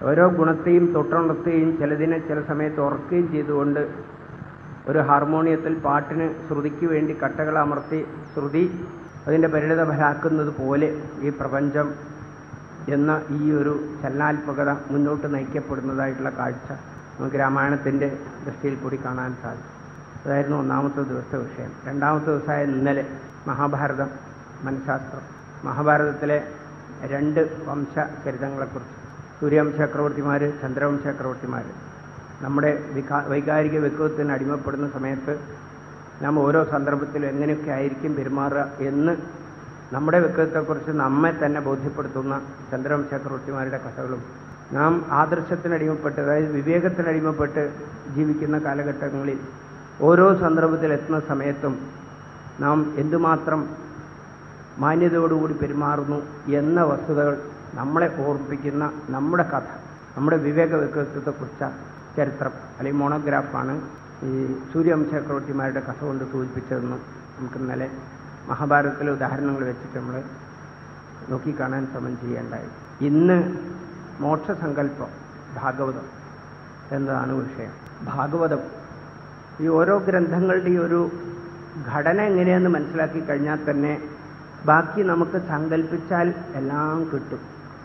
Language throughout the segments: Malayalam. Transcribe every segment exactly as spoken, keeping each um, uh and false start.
ഓരോ ഗുണത്തെയും തൊട്ടുണർത്തുകയും ചിലതിനെ ചില സമയത്ത് ഉറക്കുകയും ചെയ്തുകൊണ്ട് ഒരു ഹാർമോണിയത്തിൽ പാട്ടിന് ശ്രുതിക്ക് വേണ്ടി കട്ടകൾ അമർത്തി ശ്രുതി അതിൻ്റെ പരിണിത ഫലാക്കുന്നത് പോലെ ഈ പ്രപഞ്ചം എന്ന ഈ ഒരു ചലനാത്മകത മുന്നോട്ട് നയിക്കപ്പെടുന്നതായിട്ടുള്ള കാഴ്ച നമുക്ക് രാമായണത്തിൻ്റെ ദൃഷ്ടിയിൽ കൂടി കാണാൻ സാധിക്കും. അതായിരുന്നു ഒന്നാമത്തെ ദിവസത്തെ വിഷയം. രണ്ടാമത്തെ ദിവസമായ ഇന്നലെ മഹാഭാരതം മനഃശാസ്ത്രം. മഹാഭാരതത്തിലെ രണ്ട് വംശചരിതങ്ങളെക്കുറിച്ച്, സൂര്യവംശ ചക്രവർത്തിമാർ, ചന്ദ്രവംശ ചക്രവർത്തിമാർ. നമ്മുടെ വികാ വൈകാരിക വ്യക്തിത്വത്തിന് അടിമപ്പെടുന്ന സമയത്ത് നാം ഓരോ സന്ദർഭത്തിലും എങ്ങനെയൊക്കെ ആയിരിക്കും പെരുമാറുക എന്ന് നമ്മുടെ വ്യക്തിത്വത്തെക്കുറിച്ച് നമ്മെ തന്നെ ബോധ്യപ്പെടുത്തുന്ന ചന്ദ്രവംശ ചക്രവർത്തിമാരുടെ കഥകളും, നാം ആദർശത്തിനടിമപ്പെട്ട്, അതായത് വിവേകത്തിനടിമപ്പെട്ട് ജീവിക്കുന്ന കാലഘട്ടങ്ങളിൽ ഓരോ സന്ദർഭത്തിലെത്തുന്ന സമയത്തും നാം എന്തുമാത്രം മാന്യതയോടുകൂടി പെരുമാറുന്നു എന്ന വസ്തുതകൾ നമ്മളെ ഓർമ്മിപ്പിക്കുന്ന നമ്മുടെ കഥ, നമ്മുടെ വിവേക വ്യക്തിത്വത്തെക്കുറിച്ച ചരിത്രം അല്ലെങ്കിൽ മോണോഗ്രാഫാണ് ഈ സൂര്യവംശ ചക്രവർത്തിമാരുടെ കഥ കൊണ്ട് സൂചിപ്പിച്ചതെന്ന് നമുക്ക് ഇന്നലെ മഹാഭാരതത്തിലെ ഉദാഹരണങ്ങൾ വെച്ചിട്ട് നമ്മൾ നോക്കിക്കാണാൻ ശ്രമം ചെയ്യേണ്ടായി. ഇന്ന് മോക്ഷസങ്കല്പം ഭാഗവതം എന്നതാണ് വിഷയം. ഭാഗവതം ഈ ഓരോ ഗ്രന്ഥങ്ങളുടെയും ഒരു ഘടന എങ്ങനെയാണെന്ന് മനസ്സിലാക്കി കഴിഞ്ഞാൽ തന്നെ ബാക്കി നമുക്ക് സങ്കല്പിച്ചാൽ എല്ലാം കിട്ടും.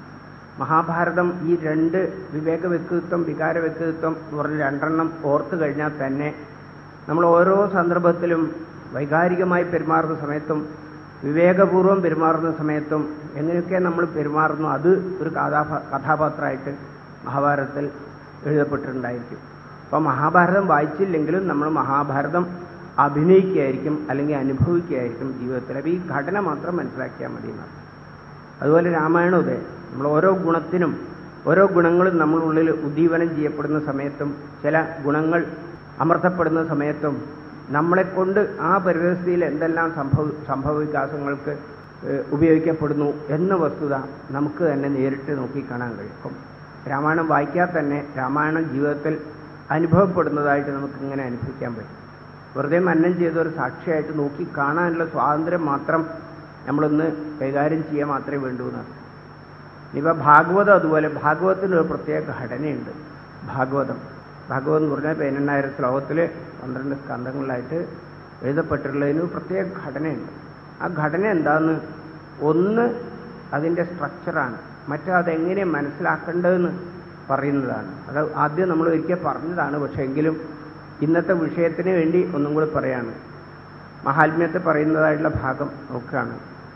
മഹാഭാരതം ഈ രണ്ട് വിവേക വ്യക്തിത്വം, വികാര വ്യക്തിത്വം എന്ന് പറഞ്ഞ രണ്ടെണ്ണം ഓർത്തു കഴിഞ്ഞാൽ തന്നെ നമ്മൾ ഓരോ സന്ദർഭത്തിലും വൈകാരികമായി പെരുമാറുന്ന സമയത്തും വിവേകപൂർവ്വം പെരുമാറുന്ന സമയത്തും എങ്ങനെയൊക്കെ നമ്മൾ പെരുമാറുന്നു അത് ഒരു കഥാപാ കഥാപാത്രമായിട്ട് മഹാഭാരതത്തിൽ എഴുതപ്പെട്ടിട്ടുണ്ടായിരിക്കും. അപ്പോൾ മഹാഭാരതം വായിച്ചില്ലെങ്കിലും നമ്മൾ മഹാഭാരതം അഭിനയിക്കുകയായിരിക്കും അല്ലെങ്കിൽ അനുഭവിക്കുകയായിരിക്കും ജീവിതത്തിൽ. അപ്പോൾ ഈ ഘടന മാത്രം മനസ്സിലാക്കിയാൽ മതി എന്നാണ്. അതുപോലെ രാമായണം ഇതേ, നമ്മൾ ഓരോ ഗുണത്തിനും ഓരോ ഗുണങ്ങളും നമ്മളുള്ളിൽ ഉദ്ദീപനം ചെയ്യപ്പെടുന്ന സമയത്തും ചില ഗുണങ്ങൾ അമർത്തപ്പെടുന്ന സമയത്തും നമ്മളെക്കൊണ്ട് ആ പരിസ്ഥിതിയിൽ എന്തെല്ലാം സംഭവ സംഭവ വികാസങ്ങൾക്ക് ഉപയോഗിക്കപ്പെടുന്നു എന്ന വസ്തുത നമുക്ക് തന്നെ നേരിട്ട് നോക്കിക്കാണാൻ കഴിയും. അപ്പം രാമായണം വായിക്കാതെ തന്നെ രാമായണം ജീവിതത്തിൽ അനുഭവപ്പെടുന്നതായിട്ട് നമുക്കിങ്ങനെ അനുഭവിക്കാൻ പറ്റും. വെറുതെ മനനം ചെയ്തൊരു സാക്ഷിയായിട്ട് നോക്കി കാണാനുള്ള സ്വാതന്ത്ര്യം മാത്രം നമ്മളൊന്ന് കൈകാര്യം ചെയ്യാൻ മാത്രമേ വേണ്ടൂ എന്നാണ്. ഇനിയിപ്പോൾ ഭാഗവതം അതുപോലെ. ഭാഗവതത്തിനൊരു പ്രത്യേക ഘടനയുണ്ട്. ഭാഗവതം ഭാഗവതം എന്ന് പറഞ്ഞാൽ പതിനെണ്ണായിരം ശ്ലോകത്തിൽ പന്ത്രണ്ട് സ്കന്ധങ്ങളിലായിട്ട് എഴുതപ്പെട്ടിട്ടുള്ളതിന് പ്രത്യേക ഘടനയുണ്ട്. ആ ഘടന എന്താണെന്ന് ഒന്ന് അതിൻ്റെ സ്ട്രക്ചറാണ്, മറ്റേ അതെങ്ങനെ മനസ്സിലാക്കേണ്ടതെന്ന് പറയുന്നതാണ്. അത് ആദ്യം നമ്മൾ ഒരിക്കൽ പറഞ്ഞതാണ്, പക്ഷേ എങ്കിലും ഇന്നത്തെ വിഷയത്തിന് വേണ്ടി ഒന്നും കൂടി പറയാണ്. മഹാത്മ്യത്തെ പറയുന്നതായിട്ടുള്ള ഭാഗം നോക്കുകയാണ്.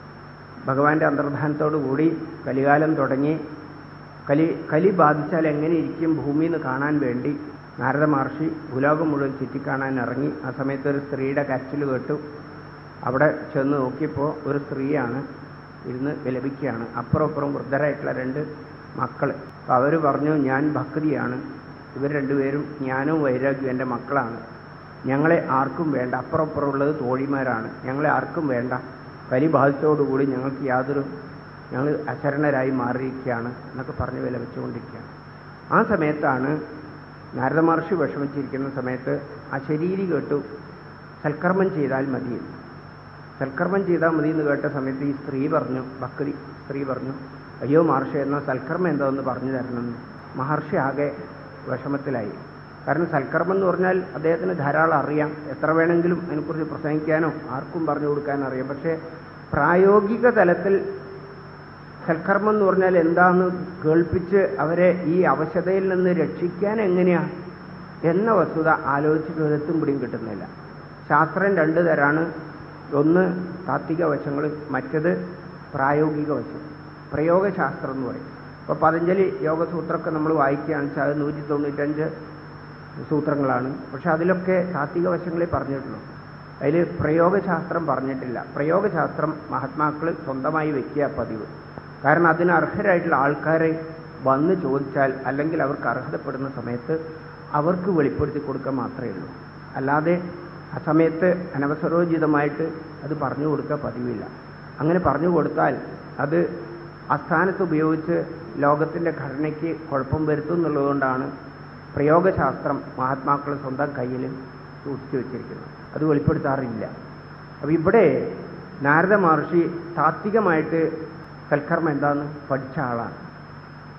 ഭഗവാന്റെ അന്തർധാനത്തോടു കൂടി കലികാലം തുടങ്ങി കലി കലി ബാധിച്ചാൽ എങ്ങനെ ഇരിക്കും ഭൂമി എന്ന് കാണാൻ വേണ്ടി നാരദ മഹർഷി ഭൂലോകം മുഴുവൻ ചുറ്റിക്കാണാൻ ഇറങ്ങി. ആ സമയത്ത് ഒരു സ്ത്രീയുടെ കരച്ചിൽ കേട്ടു. അവിടെ ചെന്ന് നോക്കിയപ്പോൾ ഒരു സ്ത്രീയാണ് ഇരുന്ന് വിലപിക്കുകയാണ്. അപ്പുറം അപ്പുറം വൃദ്ധരായിട്ടുള്ള രണ്ട് മക്കൾ. അപ്പോൾ അവർ പറഞ്ഞു, ഞാൻ ഭക്തിയാണ്, ഇവർ രണ്ടുപേരും ജ്ഞാനവും വൈരാഗ്യവും എൻ്റെ മക്കളാണ്, ഞങ്ങളെ ആർക്കും വേണ്ട, അപ്പുറം അപ്പുറം ഉള്ളത് തോഴിമാരാണ്, ഞങ്ങളെ ആർക്കും വേണ്ട, കലി ബാധിച്ചതോടുകൂടി ഞങ്ങൾക്ക് യാതൊരു ഞങ്ങൾ അശരണരായി മാറിയിരിക്കുകയാണ് എന്നൊക്കെ പറഞ്ഞ് വിലപിച്ചുകൊണ്ടിരിക്കുകയാണ്. ആ സമയത്താണ് നാരദ മഹർഷി വിഷമിച്ചിരിക്കുന്ന സമയത്ത് ആ ശരീരി കേട്ടു, സൽക്കർമ്മം ചെയ്താൽ മതി, സൽക്കർമ്മം ചെയ്താൽ മതി എന്ന് കേട്ട സമയത്ത് ഈ സ്ത്രീ പറഞ്ഞു, ഭക്തി സ്ത്രീ പറഞ്ഞു, അയ്യോ മഹർഷി എന്നാൽ സൽക്കർമ്മം എന്താണെന്ന് പറഞ്ഞു തരണമെന്ന്. മഹർഷി ആകെ വിഷമത്തിലായി. കാരണം സൽക്കർമ്മം എന്ന് പറഞ്ഞാൽ അദ്ദേഹത്തിന് ധാരാളം അറിയാം, എത്ര വേണമെങ്കിലും അതിനെക്കുറിച്ച് പ്രസംഗിക്കാനോ ആർക്കും പറഞ്ഞു കൊടുക്കാനോ അറിയാം. പക്ഷേ പ്രായോഗിക തലത്തിൽ സൽക്കർമ്മം എന്ന് പറഞ്ഞാൽ എന്താണെന്ന് കേൾപ്പിച്ച് അവരെ ഈ അവശതയിൽ നിന്ന് രക്ഷിക്കാൻ എങ്ങനെയാണ് എന്ന വസ്തുത ആലോചിച്ചിട്ട് ഒരെത്തും പിടിയും കിട്ടുന്നില്ല. ശാസ്ത്രം രണ്ട് തരാണ്, ഒന്ന് താത്വിക വശങ്ങൾ, മറ്റത് പ്രായോഗിക വശം, പ്രയോഗശാസ്ത്രം എന്ന് പറയും. ഇപ്പോൾ പതഞ്ജലി യോഗസൂത്രമൊക്കെ നമ്മൾ വായിക്കുകയാണെന്ന് വെച്ചാൽ അത് നൂറ്റി തൊണ്ണൂറ്റഞ്ച് സൂത്രങ്ങളാണ്. പക്ഷെ അതിലൊക്കെ താത്വിക വശങ്ങളെ പറഞ്ഞിട്ടുള്ളൂ, അതിൽ പ്രയോഗശാസ്ത്രം പറഞ്ഞിട്ടില്ല. പ്രയോഗശാസ്ത്രം മഹാത്മാക്കൾ സ്വന്തമായി വയ്ക്കുക പതിവ്. കാരണം അതിന് അർഹരായിട്ടുള്ള ആൾക്കാരെ വന്ന് ചോദിച്ചാൽ അല്ലെങ്കിൽ അവർക്ക് അർഹതപ്പെടുന്ന സമയത്ത് അവർക്ക് വെളിപ്പെടുത്തി കൊടുക്കുക മാത്രമേ ഉള്ളൂ. അല്ലാതെ ആ സമയത്ത് അനവസരോചിതമായിട്ട് അത് പറഞ്ഞു കൊടുക്കുക പതിവില്ല. അങ്ങനെ പറഞ്ഞു കൊടുത്താൽ അത് അസ്ഥാനത്ത് ഉപയോഗിച്ച് ലോകത്തിൻ്റെ ഘടനയ്ക്ക് കുഴപ്പം വരുത്തും എന്നുള്ളതുകൊണ്ടാണ് പ്രയോഗശാസ്ത്രം മഹാത്മാക്കൾ സ്വന്തം കയ്യിൽ സൂക്ഷിച്ചു വച്ചിരിക്കുന്നത്. അത് വെളിപ്പെടുത്താറില്ല. അപ്പോൾ ഇവിടെ നാരദ മഹർഷി താത്വികമായിട്ട് സൽക്കർമ്മം എന്താണെന്ന് പഠിച്ച ആളാണ്.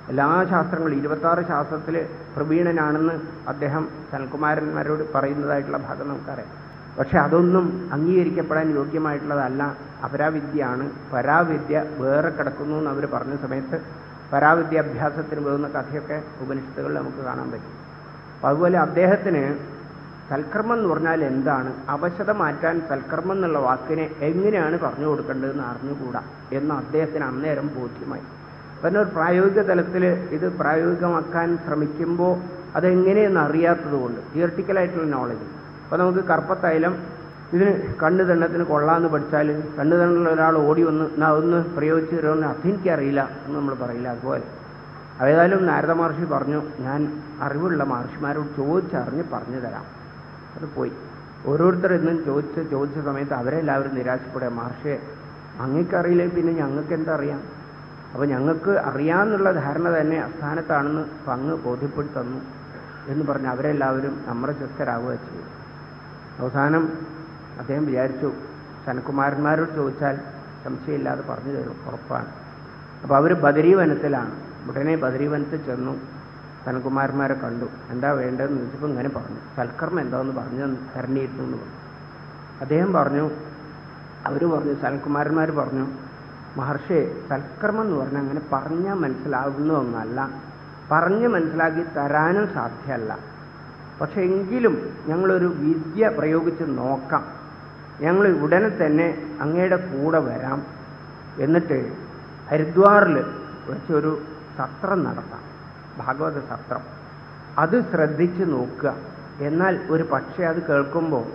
എല്ലാ ശാസ്ത്രങ്ങളും ഇരുപത്താറ് ശാസ്ത്രത്തിൽ പ്രവീണനാണെന്ന് അദ്ദേഹം സനൽകുമാരന്മാരോട് പറയുന്നതായിട്ടുള്ള ഭാഗം നമുക്കറിയാം. പക്ഷെ അതൊന്നും അംഗീകരിക്കപ്പെടാൻ യോഗ്യമായിട്ടുള്ളതല്ല, അപരാവിദ്യയാണ്. പരാവിദ്യ വേറെ കിടക്കുന്നു എന്ന് അവർ പറഞ്ഞ സമയത്ത് പരാവിദ്യ അഭ്യാസത്തിന് പോകുന്ന കഥയൊക്കെ ഉപനിഷത്തുകളിൽ നമുക്ക് കാണാൻ പറ്റും. അപ്പോൾ അതുപോലെ അദ്ദേഹത്തിന് സൽക്കർമ്മം എന്ന് പറഞ്ഞാൽ എന്താണ്, അവശത മാറ്റാൻ സൽക്കർമ്മം എന്നുള്ള വാക്കിനെ എങ്ങനെയാണ് പറഞ്ഞു കൊടുക്കേണ്ടതെന്ന് അറിഞ്ഞുകൂടാ എന്ന് അദ്ദേഹത്തിന് അന്നേരം ബോധ്യമായി. പിന്നെ ഒരു പ്രായോഗിക തലത്തിൽ ഇത് പ്രായോഗികമാക്കാൻ ശ്രമിക്കുമ്പോൾ അതെങ്ങനെയെന്ന് അറിയാത്തത് കൊണ്ട് തിയറട്ടിക്കലായിട്ടുള്ള നോളജ്. അപ്പോൾ നമുക്ക് കർപ്പത്തൈലം ഇതിന് കണ്ണു തണ്ണത്തിന് കൊള്ളാമെന്ന് പഠിച്ചാൽ കണ്ണു തണ്ണുള്ള ഒരാൾ ഓടി വന്ന് എന്നാ ഒന്ന് പ്രയോഗിച്ച് തരുമെന്ന് അതെനിക്കറിയില്ല എന്ന് നമ്മൾ പറയില്ല. അതുപോലെ ഏതായാലും നാരദ മഹർഷി പറഞ്ഞു, ഞാൻ അറിവുള്ള മഹർഷിമാരോട് ചോദിച്ചറിഞ്ഞ് പറഞ്ഞു തരാം. അത് പോയി ഓരോരുത്തർ ഇന്നും ചോദിച്ച് ചോദിച്ച സമയത്ത് അവരെല്ലാവരും നിരാശപ്പെടുക, മഹർഷിയെ അങ്ങേക്കറിയില്ലേ പിന്നെ ഞങ്ങൾക്ക് എന്താ അറിയാം, അപ്പോൾ ഞങ്ങൾക്ക് അറിയാമെന്നുള്ള ധാരണ തന്നെ അസ്ഥാനത്താണെന്ന് അങ്ങ് ബോധ്യപ്പെടുത്തി തന്നു എന്ന് പറഞ്ഞ് അവരെല്ലാവരും അമരചസ്കരാകുക ചെയ്തു. അവസാനം അദ്ദേഹം വിചാരിച്ചു സനൽകുമാരന്മാരോട് ചോദിച്ചാൽ സംശയമില്ലാതെ പറഞ്ഞു തരും, ഉറപ്പാണ്. അപ്പോൾ അവർ ബദരീവനത്തിലാണ്. ഉടനെ ബദരീവനത്തിൽ ചെന്നു സനൽകുമാരന്മാരെ കണ്ടു. എന്താ വേണ്ടതെന്ന് ചോദിച്ചപ്പോൾ ഇങ്ങനെ പറഞ്ഞു, സൽക്കർമ്മം എന്താണെന്ന് പറഞ്ഞു തരണിയിരുന്നു എന്ന് പറഞ്ഞു. അദ്ദേഹം പറഞ്ഞു, അവർ പറഞ്ഞു, സനൽകുമാരന്മാർ പറഞ്ഞു, മഹർഷി സൽക്കർമ്മം എന്ന് പറഞ്ഞാൽ അങ്ങനെ പറഞ്ഞാൽ മനസ്സിലാവുന്ന ഒന്നല്ല, പറഞ്ഞ് മനസ്സിലാക്കി തരാനും സാധ്യമല്ല. പക്ഷെ എങ്കിലും ഞങ്ങളൊരു വിദ്യ പ്രയോഗിച്ച് നോക്കാം, ഞങ്ങൾ ഉടനെ തന്നെ അങ്ങയുടെ കൂടെ വരാം, എന്നിട്ട് ഹരിദ്വാറിൽ വെച്ചൊരു സത്രം നടത്താം, ഭാഗവത സത്രം. അത് ശ്രദ്ധിച്ച് നോക്കുക. എന്നാൽ ഒരു പക്ഷേ അത് കേൾക്കുമ്പോൾ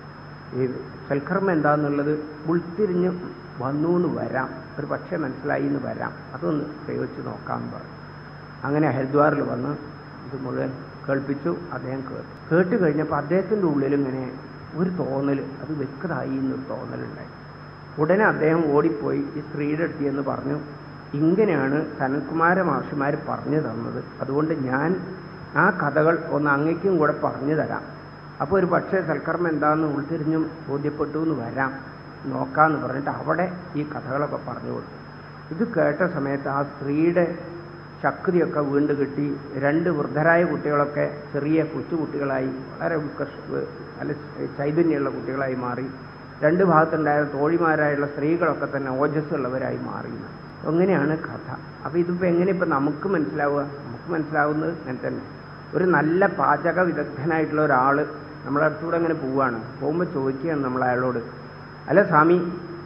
ഈ സൽക്കർമ്മം എന്താണെന്നുള്ളത് ഉൾത്തിരിഞ്ഞ് വന്നു എന്ന് വരാം, ഒരു പക്ഷേ മനസ്സിലായി എന്ന് വരാം, അതൊന്ന് പ്രയോഗിച്ച് നോക്കാമെന്ന് പറഞ്ഞു. അങ്ങനെ ഹരിദ്വാറിൽ വന്ന് ഇത് മുഴുവൻ കേൾപ്പിച്ചു. അദ്ദേഹം കേട്ടു കേട്ട് കഴിഞ്ഞപ്പോൾ അദ്ദേഹത്തിൻ്റെ ഉള്ളിൽ ഇങ്ങനെ ഒരു തോന്നൽ, അത് വ്യക്തമായി എന്നൊരു തോന്നലുണ്ടായി. ഉടനെ അദ്ദേഹം ഓടിപ്പോയി ഈ സ്ത്രീയുടെ അടുത്ത് എന്ന് പറഞ്ഞു, ഇങ്ങനെയാണ് സനൽകുമാര മഹർഷിമാർ പറഞ്ഞു തന്നത്, അതുകൊണ്ട് ഞാൻ ആ കഥകൾ ഒന്ന് അങ്ങയ്ക്കും കൂടെ പറഞ്ഞു തരാം. അപ്പോൾ ഒരു പക്ഷേ സൽക്കർമ്മം എന്താണെന്ന് ഉൾത്തിരിഞ്ഞും ബോധ്യപ്പെട്ടു എന്ന് വരാം, നോക്കാമെന്ന് പറഞ്ഞിട്ട് അവിടെ ഈ കഥകളൊക്കെ പറഞ്ഞു കൊടുത്തു. ഇത് കേട്ട സമയത്ത് ആ സ്ത്രീയുടെ ശക്തിയൊക്കെ വീണ്ടും കിട്ടി. രണ്ട് വൃദ്ധരായ കുട്ടികളൊക്കെ ചെറിയ കൊച്ചുകുട്ടികളായി വളരെ ഉത്കർഷ നല്ല ചൈതന്യമുള്ള കുട്ടികളായി മാറി. രണ്ട് ഭാഗത്തുണ്ടായ തോഴിമാരായുള്ള സ്ത്രീകളൊക്കെ തന്നെ ഓജസ്സുള്ളവരായി മാറി. അങ്ങനെയാണ് കഥ. അപ്പോൾ ഇതിപ്പോൾ എങ്ങനെ ഇപ്പം നമുക്ക് മനസ്സിലാവുക? നമുക്ക് മനസ്സിലാവുന്നത് അങ്ങനെ തന്നെ. ഒരു നല്ല പാചക വിദഗ്ധനായിട്ടുള്ള ഒരാൾ നമ്മളെ അടുത്തൂടെ അങ്ങനെ പോവുകയാണ്. പോകുമ്പോൾ ചോദിക്കുകയാണ് നമ്മൾ അയാളോട്, അല്ല സ്വാമി,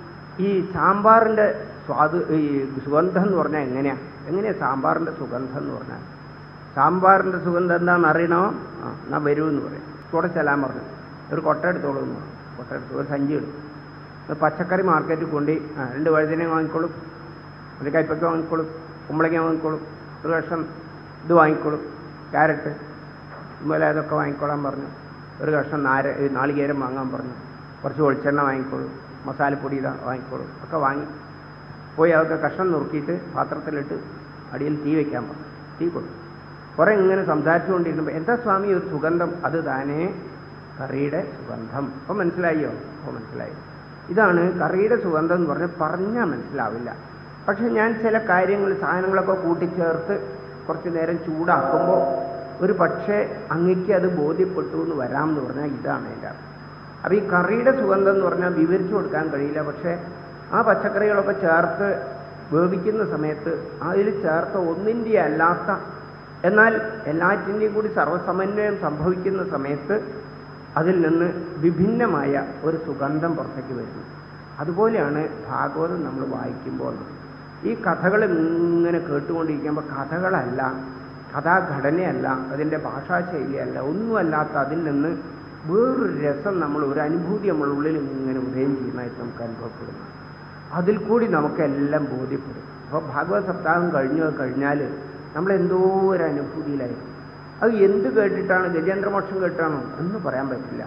ഈ സാമ്പാറിൻ്റെ സ്വാദ് ഈ സുഗന്ധം എന്ന് പറഞ്ഞാൽ എങ്ങനെയാണ് എങ്ങനെയാണ് സാമ്പാറിൻ്റെ സുഗന്ധം എന്ന് പറഞ്ഞാൽ? സാമ്പാറിൻ്റെ സുഗന്ധം എന്താണെന്ന് അറിയണോ? ആ എന്നാൽ വരുമെന്ന് പറയും. കൂടെ ചെല്ലാൻ പറഞ്ഞു. ഒരു കൊട്ട എടുത്തോളൂ എന്ന് പറഞ്ഞു. കൊട്ട എടുത്തു, ഒരു സഞ്ചി എടുത്തു. പച്ചക്കറി മാർക്കറ്റിൽ കൊണ്ട് ആ രണ്ട് വഴുതന വാങ്ങിക്കോളും, ഒരു കൈപ്പക്ക വാങ്ങിക്കോളും, കുമ്പളങ്ങ വാങ്ങിക്കോളും, ഒരു കഷ്ണം ഇത് വാങ്ങിക്കോളും, ക്യാരറ്റ് ഇതുപോലെ അതൊക്കെ വാങ്ങിക്കോളാൻ പറഞ്ഞു. ഒരു കഷ്ണം നാര നാളികേരം വാങ്ങാൻ പറഞ്ഞു. കുറച്ച് വെളിച്ചെണ്ണ വാങ്ങിക്കോളും, മസാലപ്പൊടി ഇതാ വാങ്ങിക്കോളും. ഒക്കെ വാങ്ങി പോയി അതൊക്കെ കഷ്ണം നുറുക്കിയിട്ട് പാത്രത്തിലിട്ട് അടിയിൽ തീ വയ്ക്കാൻ പറഞ്ഞു. തീ കൊടുത്തു. കുറേ ഇങ്ങനെ സംസാരിച്ചുകൊണ്ടിരുന്നപ്പോൾ എന്താ സ്വാമി ഒരു സുഗന്ധം? അത് താനേ കറിയുടെ സുഗന്ധം. അപ്പോൾ മനസ്സിലായോ? അപ്പോൾ മനസ്സിലായി. ഇതാണ് കറിയുടെ സുഗന്ധം എന്ന് പറഞ്ഞാൽ പറഞ്ഞാൽ മനസ്സിലാവില്ല. പക്ഷെ ഞാൻ ചില കാര്യങ്ങൾ സാധനങ്ങളൊക്കെ കൂട്ടിച്ചേർത്ത് കുറച്ച് നേരം ചൂടാക്കുമ്പോൾ ഒരു പക്ഷേ അങ്ങയ്ക്ക് അത് ബോധ്യപ്പെട്ടു എന്ന് വരാമെന്ന് പറഞ്ഞാൽ ഇതാണ് എൻ്റെ അർത്ഥം. അപ്പോൾ ഈ കറിയുടെ സുഗന്ധം എന്ന് പറഞ്ഞാൽ വിവരിച്ചു കൊടുക്കാൻ കഴിയില്ല. പക്ഷേ ആ പച്ചക്കറികളൊക്കെ ചേർത്ത് വേവിക്കുന്ന സമയത്ത് അതിൽ ചേർത്ത ഒന്നിൻ്റെ അല്ലാത്ത എന്നാൽ എല്ലാറ്റിൻ്റെയും കൂടി സർവ്വസമന്വയം സംഭവിക്കുന്ന സമയത്ത് അതിൽ നിന്ന് വിഭിന്നമായ ഒരു സുഗന്ധം പുറത്തേക്ക് വരുന്നു. അതുപോലെയാണ് ഭാഗവതം നമ്മൾ വായിക്കുമ്പോൾ. ഈ കഥകൾ ഇങ്ങനെ കേട്ടുകൊണ്ടിരിക്കുമ്പോൾ കഥകളല്ല, കഥാഘടനയല്ല, അതിൻ്റെ ഭാഷാശൈലിയല്ല, ഒന്നുമല്ലാത്ത അതിൽ നിന്ന് വേറൊരു രസം, നമ്മൾ ഒരു അനുഭൂതി നമ്മളുടെ ഉള്ളിൽ ഇങ്ങനെ ഉദയം ചെയ്യുന്നതായിട്ട് നമുക്ക് അനുഭവപ്പെടുന്നു. അതിൽ കൂടി നമുക്കെല്ലാം ബോധ്യപ്പെടും. അപ്പോൾ ഭാഗവത സപ്താഹം കഴിഞ്ഞു കഴിഞ്ഞാൽ നമ്മളെന്തോ ഒരു അനുഭൂതിയിലായിരിക്കും. അത് എന്ത് കേട്ടിട്ടാണ്? ഗജേന്ദ്രമോക്ഷം കേട്ടാണോ എന്ന് പറയാൻ പറ്റില്ല.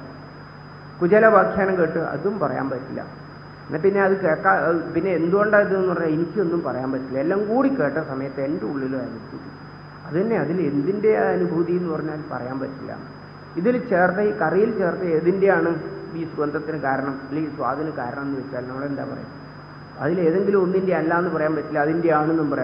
കുചലവാഖ്യാനം കേട്ട് അതും പറയാൻ പറ്റില്ല. എന്നാൽ പിന്നെ അത് കേൾക്കാ പിന്നെ എന്തുകൊണ്ടാണ് ഇതെന്ന് പറഞ്ഞാൽ എനിക്കൊന്നും പറയാൻ പറ്റില്ല. എല്ലാം കൂടി കേട്ട സമയത്ത് എൻ്റെ ഉള്ളിലും അനുഭൂതി അത് തന്നെ. അതിൽ എന്തിൻ്റെ അനുഭൂതി എന്ന് പറഞ്ഞാൽ പറയാൻ പറ്റില്ല. ഇതിൽ ചേർത്ത ഈ കറിയിൽ ചേർത്ത ഏതിൻ്റെയാണ് ഈ സുഗന്ധത്തിന് കാരണം അല്ലെങ്കിൽ സ്വാദിന് കാരണം എന്ന് വെച്ചാൽ നമ്മളെന്താ പറയുക? അതിലേതെങ്കിലും ഒന്നിൻ്റെ അല്ല എന്ന് പറയാൻ പറ്റില്ല, അതിൻ്റെ ആണെന്നും പറയാൻ പറ്റില്ല.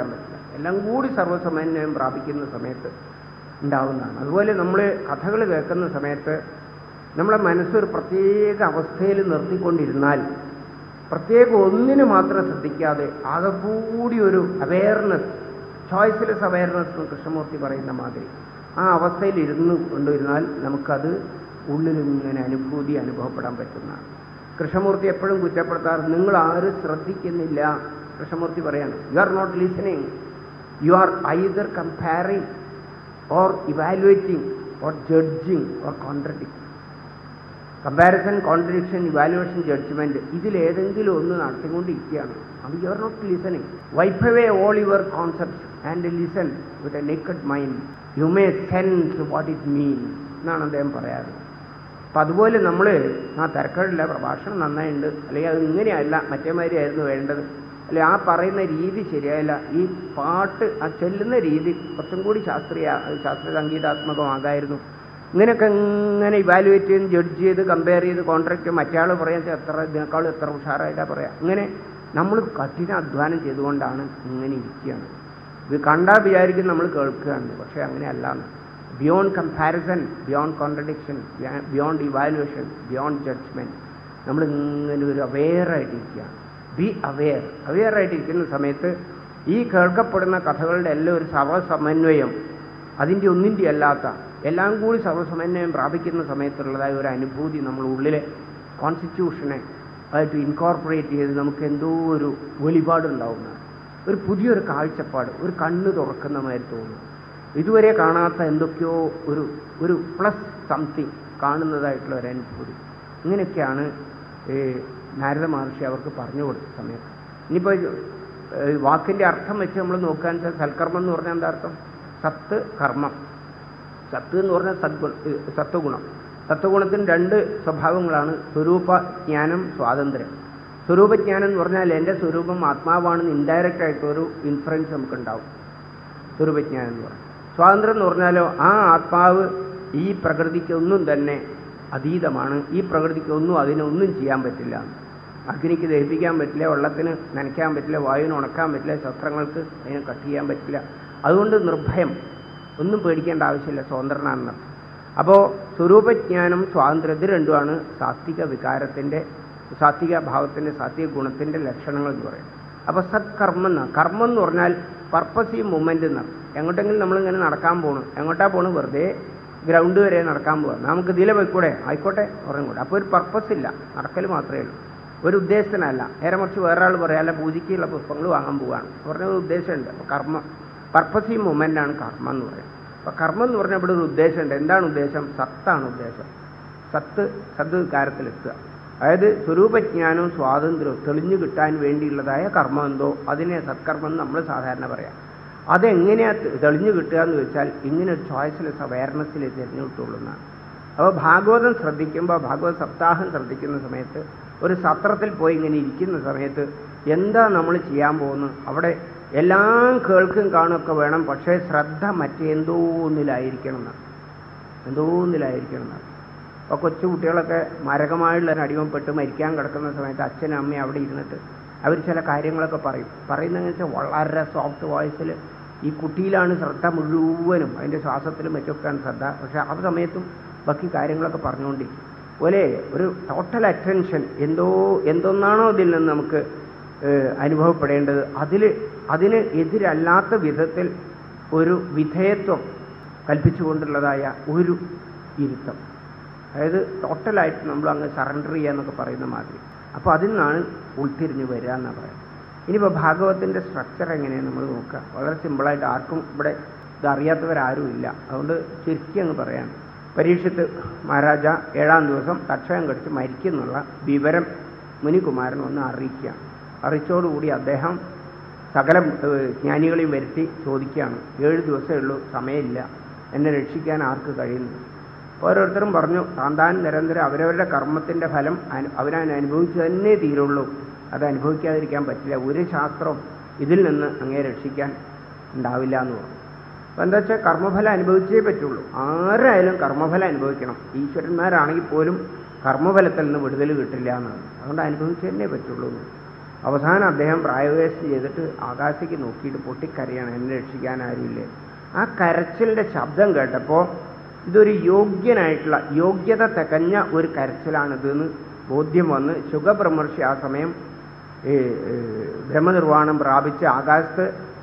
എല്ലാം കൂടി സർവ്വസമന്വയം പ്രാപിക്കുന്ന സമയത്ത് ഉണ്ടാവുന്നതാണ്. അതുപോലെ നമ്മൾ കഥകൾ കേൾക്കുന്ന സമയത്ത് നമ്മളെ മനസ്സൊരു പ്രത്യേക അവസ്ഥയിൽ നിർത്തിക്കൊണ്ടിരുന്നാൽ, പ്രത്യേക ഒന്നിന് മാത്രം ശ്രദ്ധിക്കാതെ ആകെ കൂടി ഒരു അവെയർനെസ്, ചോയ്സ്ലെസ് അവെയർനെസ് എന്ന് കൃഷ്ണമൂർത്തി പറയുന്ന മാതിരി ആ അവസ്ഥയിൽ ഇരുന്ന് കൊണ്ടിരുന്നാൽ നമുക്കത് ഉള്ളിലിങ്ങനെ അനുഭൂതി അനുഭവപ്പെടാൻ പറ്റുന്നതാണ്. കൃഷ്ണമൂർത്തി എപ്പോഴും കുറ്റപ്പെടുത്താറ്, നിങ്ങൾ ആരും ശ്രദ്ധിക്കുന്നില്ല. കൃഷ്ണമൂർത്തി പറയാണ്, you are not listening, you are either comparing or evaluating or judging or contradicting. Comparison, contradiction, evaluation, judgment, ഇതിലേതെങ്കിലും ഒന്ന് നടത്തിക്കൊണ്ടിരിക്കുകയാണ്. അത് you are not listening. Wipe away all your concepts and listen with a naked mind, you may sense what it means എന്നാണ് അദ്ദേഹം പറയാറ്. അപ്പം അതുപോലെ നമ്മൾ ആ തിരക്കടില്ല, പ്രഭാഷണം നന്നായിട്ടുണ്ട്, അല്ലെങ്കിൽ അത് ഇങ്ങനെയല്ല മറ്റേമാതിരി ആയിരുന്നു വേണ്ടത്, അല്ലെ ആ പറയുന്ന രീതി ശരിയായില്ല, ഈ പാട്ട് ആ ചൊല്ലുന്ന രീതി കുറച്ചും കൂടി ശാസ്ത്രീയ ശാസ്ത്രീയ സംഗീതാത്മകമാകായിരുന്നു, ഇങ്ങനെയൊക്കെ ഇങ്ങനെ ഇവാലുവേറ്റ് ചെയ്ത് ജഡ്ജ് ചെയ്ത് കമ്പയർ ചെയ്ത് കോൺട്രാക്ട് മറ്റേ പറയാൻ എത്ര ഇതിനേക്കാളും എത്ര ഉഷാറായിട്ടാണ് പറയാം. ഇങ്ങനെ നമ്മൾ കഠിന അധ്വാനം ചെയ്തുകൊണ്ടാണ് ഇങ്ങനെ ഇരിക്കുകയാണ്. ഇത് കണ്ടാൽ വിചാരിക്കും നമ്മൾ കേൾക്കുകയാണ്, പക്ഷേ അങ്ങനെയല്ലാന്ന്. Beyond comparison, beyond contradiction, beyond evaluation, beyond judgment, നമ്മൾ ഇങ്ങനെ ഒരു അവെയറായിട്ടിരിക്കുകയാണ്. Be aware. അവെയറായിട്ടിരിക്കുന്ന സമയത്ത് ഈ കേൾക്കപ്പെടുന്ന കഥകളുടെ എല്ലാം ഒരു സർവ്വസമന്വയം, അതിൻ്റെ ഒന്നിൻ്റെ അല്ലാത്ത എല്ലാം കൂടി സർവ്വസമന്വയം പ്രാപിക്കുന്ന സമയത്തുള്ളതായ ഒരു അനുഭൂതി നമ്മൾ ഉള്ളിലെ കോൺസ്റ്റിറ്റ്യൂഷനെ ആയിട്ട് ഇൻകോർപ്പറേറ്റ് ചെയ്ത് നമുക്ക് എന്തോ ഒരു വെളിപാടുണ്ടാവുന്നതാണ്. ഒരു പുതിയൊരു കാഴ്ചപ്പാട്, ഒരു കണ്ണ് തുറക്കുന്ന മാതിരി തോന്നുന്നു. ഇതുവരെ കാണാത്ത എന്തൊക്കെയോ ഒരു ഒരു പ്ലസ് സംതിങ് കാണുന്നതായിട്ടുള്ള ഒരു അനുഭൂതി. ഇങ്ങനെയൊക്കെയാണ് നാരദ മഹർഷി അവർക്ക് പറഞ്ഞു കൊടുത്ത സമയത്ത്. ഇനിയിപ്പോൾ വാക്കിൻ്റെ അർത്ഥം വെച്ച് നമ്മൾ നോക്കാൻ വെച്ചാൽ സൽക്കർമ്മം എന്ന് പറഞ്ഞാൽ എന്താ അർത്ഥം? സത്ത് കർമ്മം. സത്ത് എന്ന് പറഞ്ഞാൽ സദ്ഗുണ സത്വഗുണം. സത്വഗുണത്തിന് രണ്ട് സ്വഭാവങ്ങളാണ്, സ്വരൂപജ്ഞാനം, സ്വാതന്ത്ര്യം. സ്വരൂപജ്ഞാനം എന്ന് പറഞ്ഞാൽ എൻ്റെ സ്വരൂപം ആത്മാവാണെന്ന് ഇൻഡയറക്റ്റ് ആയിട്ടൊരു ഇൻഫറൻസ് നമുക്കുണ്ടാവും, സ്വരൂപജ്ഞാനം എന്ന് പറഞ്ഞാൽ. സ്വാതന്ത്ര്യം എന്ന് പറഞ്ഞാലോ ആ ആത്മാവ് ഈ പ്രകൃതിക്കൊന്നും തന്നെ അതീതമാണ്, ഈ പ്രകൃതിക്കൊന്നും അതിനൊന്നും ചെയ്യാൻ പറ്റില്ല. അഗ്നിക്ക് ദഹിപ്പിക്കാൻ പറ്റില്ല, വെള്ളത്തിന് നനയ്ക്കാൻ പറ്റില്ല, വായുവിന് ഉണക്കാൻ പറ്റില്ല, ശസ്ത്രങ്ങൾക്ക് അതിനെ കട്ട് ചെയ്യാൻ പറ്റില്ല. അതുകൊണ്ട് നിർഭയം, ഒന്നും പേടിക്കേണ്ട ആവശ്യമില്ല, സ്വതന്ത്രനാണെന്നർത്ഥം. അപ്പോൾ സ്വരൂപജ്ഞാനം, സ്വാതന്ത്ര്യം, ഇത് രണ്ടുമാണ് സാത്വിക വികാരത്തിൻ്റെ, സാത്വിക ഭാവത്തിൻ്റെ, സാത്വിക ഗുണത്തിൻ്റെ ലക്ഷണങ്ങൾ എന്ന് പറയുന്നത്. അപ്പോൾ സത്കർമ്മം എന്നാണ്. കർമ്മം എന്ന് പറഞ്ഞാൽ പർപ്പസീവ് മൂവ്മെൻ്റ് എന്നാണ്. എങ്ങോട്ടെങ്കിലും നമ്മളിങ്ങനെ നടക്കാൻ പോകണം, എങ്ങോട്ടാ പോകണം? വെറുതെ ഗ്രൗണ്ട് വരെ നടക്കാൻ പോകാം, നമുക്ക് ഇതിലെ പോയിക്കൂടെ, ആയിക്കോട്ടെ ഉറങ്ങൂടെ. അപ്പോൾ ഒരു പർപ്പസ് ഇല്ല, നടക്കൽ മാത്രമേ ഉള്ളൂ, ഒരു ഉദ്ദേശത്തിനല്ല. നേരെ മറിച്ച് വേറൊരാൾ പറയാം, അല്ല പൂജയ്ക്കുള്ള പുഷ്പങ്ങൾ വാങ്ങാൻ പോവുകയാണ് പറഞ്ഞ ഒരു ഉദ്ദേശമുണ്ട്. അപ്പോൾ കർമ്മം, പർപ്പസീവ് മൂവ്മെൻ്റാണ് കർമ്മം എന്ന് പറയുന്നത്. അപ്പോൾ കർമ്മം എന്ന് പറഞ്ഞാൽ ഇവിടെ ഒരു ഉദ്ദേശമുണ്ട്. എന്താണ് ഉദ്ദേശം? സത്താണ് ഉദ്ദേശം. സത്ത്, സദ്വികാരത്തിലെത്തുക. അതായത് സ്വരൂപജ്ഞാനവും സ്വാതന്ത്ര്യവും തെളിഞ്ഞു കിട്ടാൻ വേണ്ടിയുള്ളതായ കർമ്മം എന്തോ അതിനെ സത്കർമ്മം എന്ന് നമ്മൾ സാധാരണ പറയാം. അതെങ്ങനെയാണ് തെളിഞ്ഞു കിട്ടുക എന്ന് വെച്ചാൽ ഇങ്ങനെ ഒരു ചോയ്സ്ലെസ് അവെയർനെസ്സിൽ തിരഞ്ഞു കിട്ടുള്ളൂ എന്നാണ്. അപ്പോൾ ഭാഗവതം ശ്രദ്ധിക്കുമ്പോൾ, ഭാഗവത സപ്താഹം ശ്രദ്ധിക്കുന്ന സമയത്ത്, ഒരു സത്രത്തിൽ പോയി ഇങ്ങനെ ഇരിക്കുന്ന സമയത്ത് എന്താ നമ്മൾ ചെയ്യാൻ പോകുന്നത്? അവിടെ എല്ലാം കേൾക്കും കാണുമൊക്കെ വേണം, പക്ഷേ ശ്രദ്ധ മറ്റെന്തോ ഒന്നിലായിരിക്കണം എന്നാണ്, എന്തോ ഒന്നിലായിരിക്കണം എന്നാണ്. അപ്പോൾ കൊച്ചു കുട്ടികളൊക്കെ മാരകമായുള്ള അടിമപ്പെട്ട് മരിക്കാൻ കിടക്കുന്ന സമയത്ത് അച്ഛനും അമ്മയും അവിടെ ഇരുന്നിട്ട് അവർ ചില കാര്യങ്ങളൊക്കെ പറയും. പറയുന്നതെന്ന് വെച്ചാൽ വളരെ സോഫ്റ്റ് വോയിസിൽ ഈ കുട്ടിയിലാണ് ശ്രദ്ധ മുഴുവനും, അതിൻ്റെ ശ്വാസത്തിലും മറ്റൊക്കെയാണ് ശ്രദ്ധ. പക്ഷേ ആ സമയത്തും ബാക്കി കാര്യങ്ങളൊക്കെ പറഞ്ഞുകൊണ്ടിരിക്കും പോലെ ഒരു ടോട്ടൽ അറ്റൻഷൻ എന്തോ എന്തൊന്നാണോ ഇതിൽ നിന്ന് നമുക്ക് അനുഭവപ്പെടേണ്ടത് അതിൽ അതിന് എതിരല്ലാത്ത വിധത്തിൽ ഒരു വിധേയത്വം കൽപ്പിച്ചുകൊണ്ടുള്ളതായ ഒരു ഇരുത്തം. അതായത് ടോട്ടലായിട്ട് നമ്മൾ അങ്ങ് സറണ്ടർ ചെയ്യുക എന്നൊക്കെ പറയുന്ന മാതിരി. അപ്പോൾ അതിൽ നിന്നാണ് ഉൾത്തിരിഞ്ഞ് വരിക എന്നാണ് പറയുന്നത്. ഇനിയിപ്പോൾ ഭാഗവതത്തിൻ്റെ സ്ട്രക്ചർ എങ്ങനെയാണ് നമ്മൾ നോക്കുക. വളരെ സിമ്പിളായിട്ട്, ആർക്കും ഇവിടെ ഇതറിയാത്തവരാരും ഇല്ല, അതുകൊണ്ട് ചുരുക്കി അങ്ങ് പറയാണ്. പരീക്ഷത്ത് മഹാരാജ ഏഴാം ദിവസം തക്ഷകം കടിച്ച് മരിക്കുന്നുള്ള വിവരം മുനികുമാരൻ ഒന്ന് അറിയിക്കുകയാണ്. അറിയിച്ചോടുകൂടി അദ്ദേഹം സകല ജ്ഞാനികളെയും വരുത്തി ചോദിക്കുകയാണ്, ഏഴ് ദിവസമേ ഉള്ളൂ, സമയമില്ല, എന്നെ രക്ഷിക്കാൻ ആർക്ക് കഴിയുന്നു? ഓരോരുത്തരും പറഞ്ഞു, താൻ താൻ നിരന്തരം അവരവരുടെ കർമ്മത്തിൻ്റെ ഫലം അനു അവരവൻ അനുഭവിച്ചു തന്നെ തീരുള്ളൂ, അത് അനുഭവിക്കാതിരിക്കാൻ പറ്റില്ല, ഒരു ശാസ്ത്രം ഇതിൽ നിന്ന് അങ്ങേ രക്ഷിക്കാൻ ഉണ്ടാവില്ല എന്ന് പറഞ്ഞു. അപ്പോൾ എന്താ വെച്ചാൽ കർമ്മഫലം അനുഭവിച്ചേ പറ്റുള്ളൂ, ആരായാലും കർമ്മഫലം അനുഭവിക്കണം. ഈശ്വരന്മാരാണെങ്കിൽ പോലും കർമ്മഫലത്തിൽ നിന്ന് വിടുതൽ കിട്ടില്ല എന്നാണ്, അതുകൊണ്ട് അനുഭവിച്ചു തന്നെ പറ്റുള്ളൂ എന്ന്. അവസാനം അദ്ദേഹം പ്രായവേശം ചെയ്തിട്ട് ആകാശത്തേക്ക് നോക്കിയിട്ട് പൊട്ടിക്കരയാണ്, എന്നെ രക്ഷിക്കാൻ ആരുമില്ലേ. ആ കരച്ചിലിൻ്റെ ശബ്ദം കേട്ടപ്പോൾ ഇതൊരു യോഗ്യനായിട്ടുള്ള യോഗ്യത തികഞ്ഞ ഒരു കരച്ചിലാണിതെന്ന് ബോധ്യം വന്ന് ശുഗബ്രഹ്മർഷി ആ സമയം ബ്രഹ്മനിർവ്വാണം പ്രാപിച്ച് ആകാശത്ത്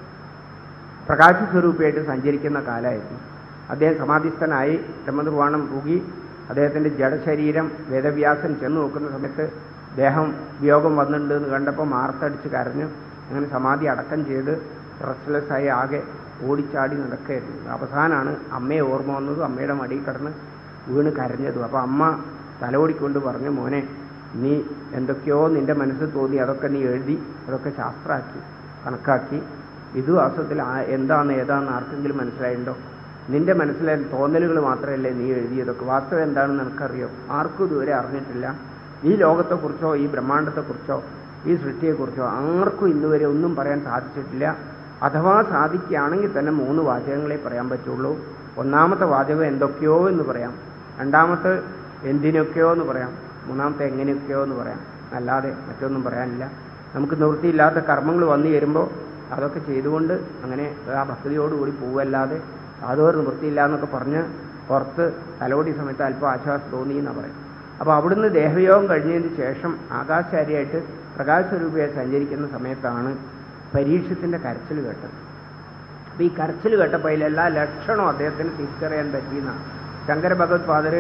പ്രകാശസ്വരൂപിയായിട്ട് സഞ്ചരിക്കുന്ന കാലമായിരുന്നു. അദ്ദേഹം സമാധിസ്ഥനായി ബ്രഹ്മനിർവ്വാണം പൂകി അദ്ദേഹത്തിൻ്റെ ജഡശരീരം വേദവ്യാസൻ ചെന്ന് നോക്കുന്ന സമയത്ത് ദേഹം വിയോഗം വന്നിട്ടുണ്ട് എന്ന് കണ്ടപ്പോൾ മാർത്തടിച്ച് കരഞ്ഞു. അങ്ങനെ സമാധി അടക്കം ചെയ്ത് റെസ്റ്റ്ലെസ്സായി ആകെ ഓടിച്ചാടി നടക്കുകയായിരുന്നു. അവസാനമാണ് അമ്മയെ ഓർമ്മ വന്നതും അമ്മയുടെ മടിയിൽ കിടന്ന് വീണ് കരഞ്ഞതും. അപ്പോൾ അമ്മ തലോടിക്കൊണ്ട് പറഞ്ഞു, മോനെ നീ എന്തൊക്കെയോ നിൻ്റെ മനസ്സിൽ തോന്നി അതൊക്കെ നീ എഴുതി, അതൊക്കെ ശാസ്ത്രമാക്കി കണക്കാക്കി. ഇതും വാസ്തവത്തിൽ എന്താണ് ഏതാണെന്ന് ആർക്കെങ്കിലും മനസ്സിലായിട്ടുണ്ടോ? നിൻ്റെ മനസ്സിലെ തോന്നലുകൾ മാത്രമല്ലേ നീ എഴുതിയതൊക്കെ, വാസ്തവം എന്താണെന്ന് നിനക്കറിയോ? ആർക്കും ഇതുവരെ അറിഞ്ഞിട്ടില്ല. ഈ ലോകത്തെക്കുറിച്ചോ ഈ ബ്രഹ്മാണ്ടത്തെക്കുറിച്ചോ ഈ സൃഷ്ടിയെക്കുറിച്ചോ ആർക്കും ഇന്നുവരെ ഒന്നും പറയാൻ സാധിച്ചിട്ടില്ല. അഥവാ സാധിക്കുകയാണെങ്കിൽ തന്നെ മൂന്ന് വാചകങ്ങളെ പറയാൻ പറ്റുള്ളൂ. ഒന്നാമത്തെ വാചകം എന്തൊക്കെയോ എന്ന് പറയാം, രണ്ടാമത്തെ എന്തിനൊക്കെയോ എന്ന് പറയാം, മൂന്നാമത്തെ എങ്ങനെയൊക്കെയോ എന്ന് പറയാം. അല്ലാതെ മറ്റൊന്നും പറയാനില്ല. നമുക്ക് നിവൃത്തിയില്ലാത്ത കർമ്മങ്ങൾ വന്നു ചേരുമ്പോൾ അതൊക്കെ ചെയ്തുകൊണ്ട് അങ്ങനെ ആ ഭക്തിയോടുകൂടി പോവല്ലാതെ യാതൊരു നിവൃത്തിയില്ല എന്നൊക്കെ പറഞ്ഞ് പുറത്ത് തലോടി സമയത്ത് അല്പം ആശ്വാസം തോന്നി എന്നാണ് പറയും. അപ്പോൾ അവിടുന്ന് ദേഹയോഗം കഴിഞ്ഞതിന് ശേഷം ആകാശാരിയായിട്ട് പ്രകാശസ്വരൂപിയായി സഞ്ചരിക്കുന്ന സമയത്താണ് പരീക്ഷത്തിൻ്റെ കരച്ചിൽ കേട്ടത്. അപ്പോൾ ഈ കരച്ചിൽ കേട്ടപ്പോൾ അതിലെല്ലാ ലക്ഷണവും അദ്ദേഹത്തിന് തിരിച്ചറിയാൻ പറ്റിയെന്നാണ്. ശങ്കര ഭഗവത് ഫാദർ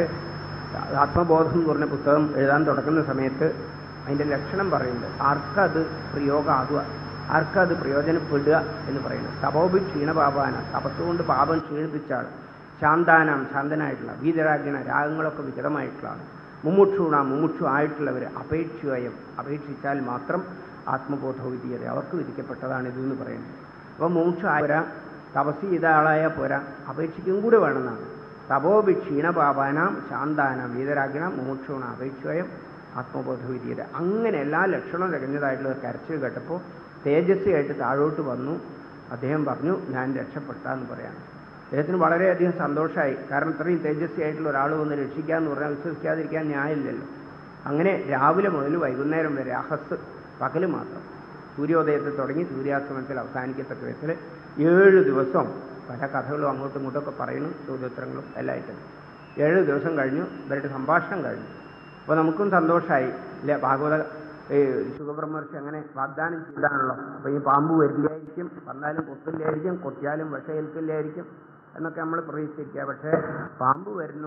ആത്മബോധം എന്ന് പറഞ്ഞ പുസ്തകം എഴുതാൻ തുടങ്ങുന്ന സമയത്ത് അതിൻ്റെ ലക്ഷണം പറയുന്നുണ്ട്. ആർക്കത് പ്രയോഗമാകുക, ആർക്കത് പ്രയോജനപ്പെടുക എന്ന് പറയുന്നത്. തപോഭി ക്ഷീണപാപാന, തപസ്സുകൊണ്ട് പാപം ക്ഷീണിപ്പിച്ചാൾ. ശാന്താനാം, ശാന്തനായിട്ടുള്ള. വീതരാഗിണ, രാഗങ്ങളൊക്കെ വികടമായിട്ടുള്ളതാണ്. മുമുക്ഷൂണ, മുമുക്ഷു ആയിട്ടുള്ളവർ. അപേക്ഷിവയം, അപേക്ഷിച്ചാൽ മാത്രം ആത്മബോധം വിധിയത് അവർക്ക് വിധിക്കപ്പെട്ടതാണ് ഇതെന്ന് പറയുന്നത്. അപ്പോൾ മുമുക്ഷു ആയ തപസ് ചെയ്ത ആളായാൽ പോരാ, അപേക്ഷിക്കും കൂടെ വേണമെന്നാണ്. തപോഭി ക്ഷീണപാപാനാം ശാന്താനാം വീതരാഗിണ മുമുക്ഷൂണ അപേക്ഷിവയം ആത്മബോധ വിധിയത്. അങ്ങനെ എല്ലാ ലക്ഷണവും തികഞ്ഞതായിട്ടുള്ള ഒരു കരച്ചിൽ കേട്ടപ്പോൾ തേജസ്വിയായിട്ട് താഴോട്ട് വന്നു. അദ്ദേഹം പറഞ്ഞു, ഞാൻ രക്ഷപ്പെട്ടാന്ന് പറയാം. അദ്ദേഹത്തിന് വളരെയധികം സന്തോഷമായി. കാരണം ഇത്രയും തേജസ്വിയായിട്ടുള്ള ഒരാൾ വന്ന് രക്ഷിക്കാമെന്ന് പറഞ്ഞാൽ വിശ്വസിക്കാതിരിക്കാൻ ന്യായമില്ലല്ലോ. അങ്ങനെ രാവിലെ മുതൽ വൈകുന്നേരം വരെ അഹസ്, പകല് മാത്രം, സൂര്യോദയത്തിൽ തുടങ്ങി സൂര്യാസ്തമനത്തിൽ അവസാനിക്കത്തക്ക വിധത്തിൽ ഏഴ് ദിവസം പല കഥകളും അങ്ങോട്ടും ഇങ്ങോട്ടൊക്കെ പറയുന്നു, ചോദ്യോത്തരങ്ങളും എല്ലായിട്ടും. ഏഴ് ദിവസം കഴിഞ്ഞു, ഇവരുടെ സംഭാഷണം കഴിഞ്ഞു. അപ്പോൾ നമുക്കും സന്തോഷമായി ഇല്ലേ. ഭാഗവത ശുഗബ്രഹ്മർഷി അങ്ങനെ വാഗ്ദാനം ചെയ്താണല്ലോ. അപ്പോൾ ഈ പാമ്പ് വരില്ലായിരിക്കും, വന്നാലും കൊത്തില്ലായിരിക്കും, കൊത്തിയാലും വിഷയേൽക്കില്ലായിരിക്കും എന്നൊക്കെ നമ്മൾ പ്രതീക്ഷിക്കുക. പക്ഷേ പാമ്പ് വരുന്നു,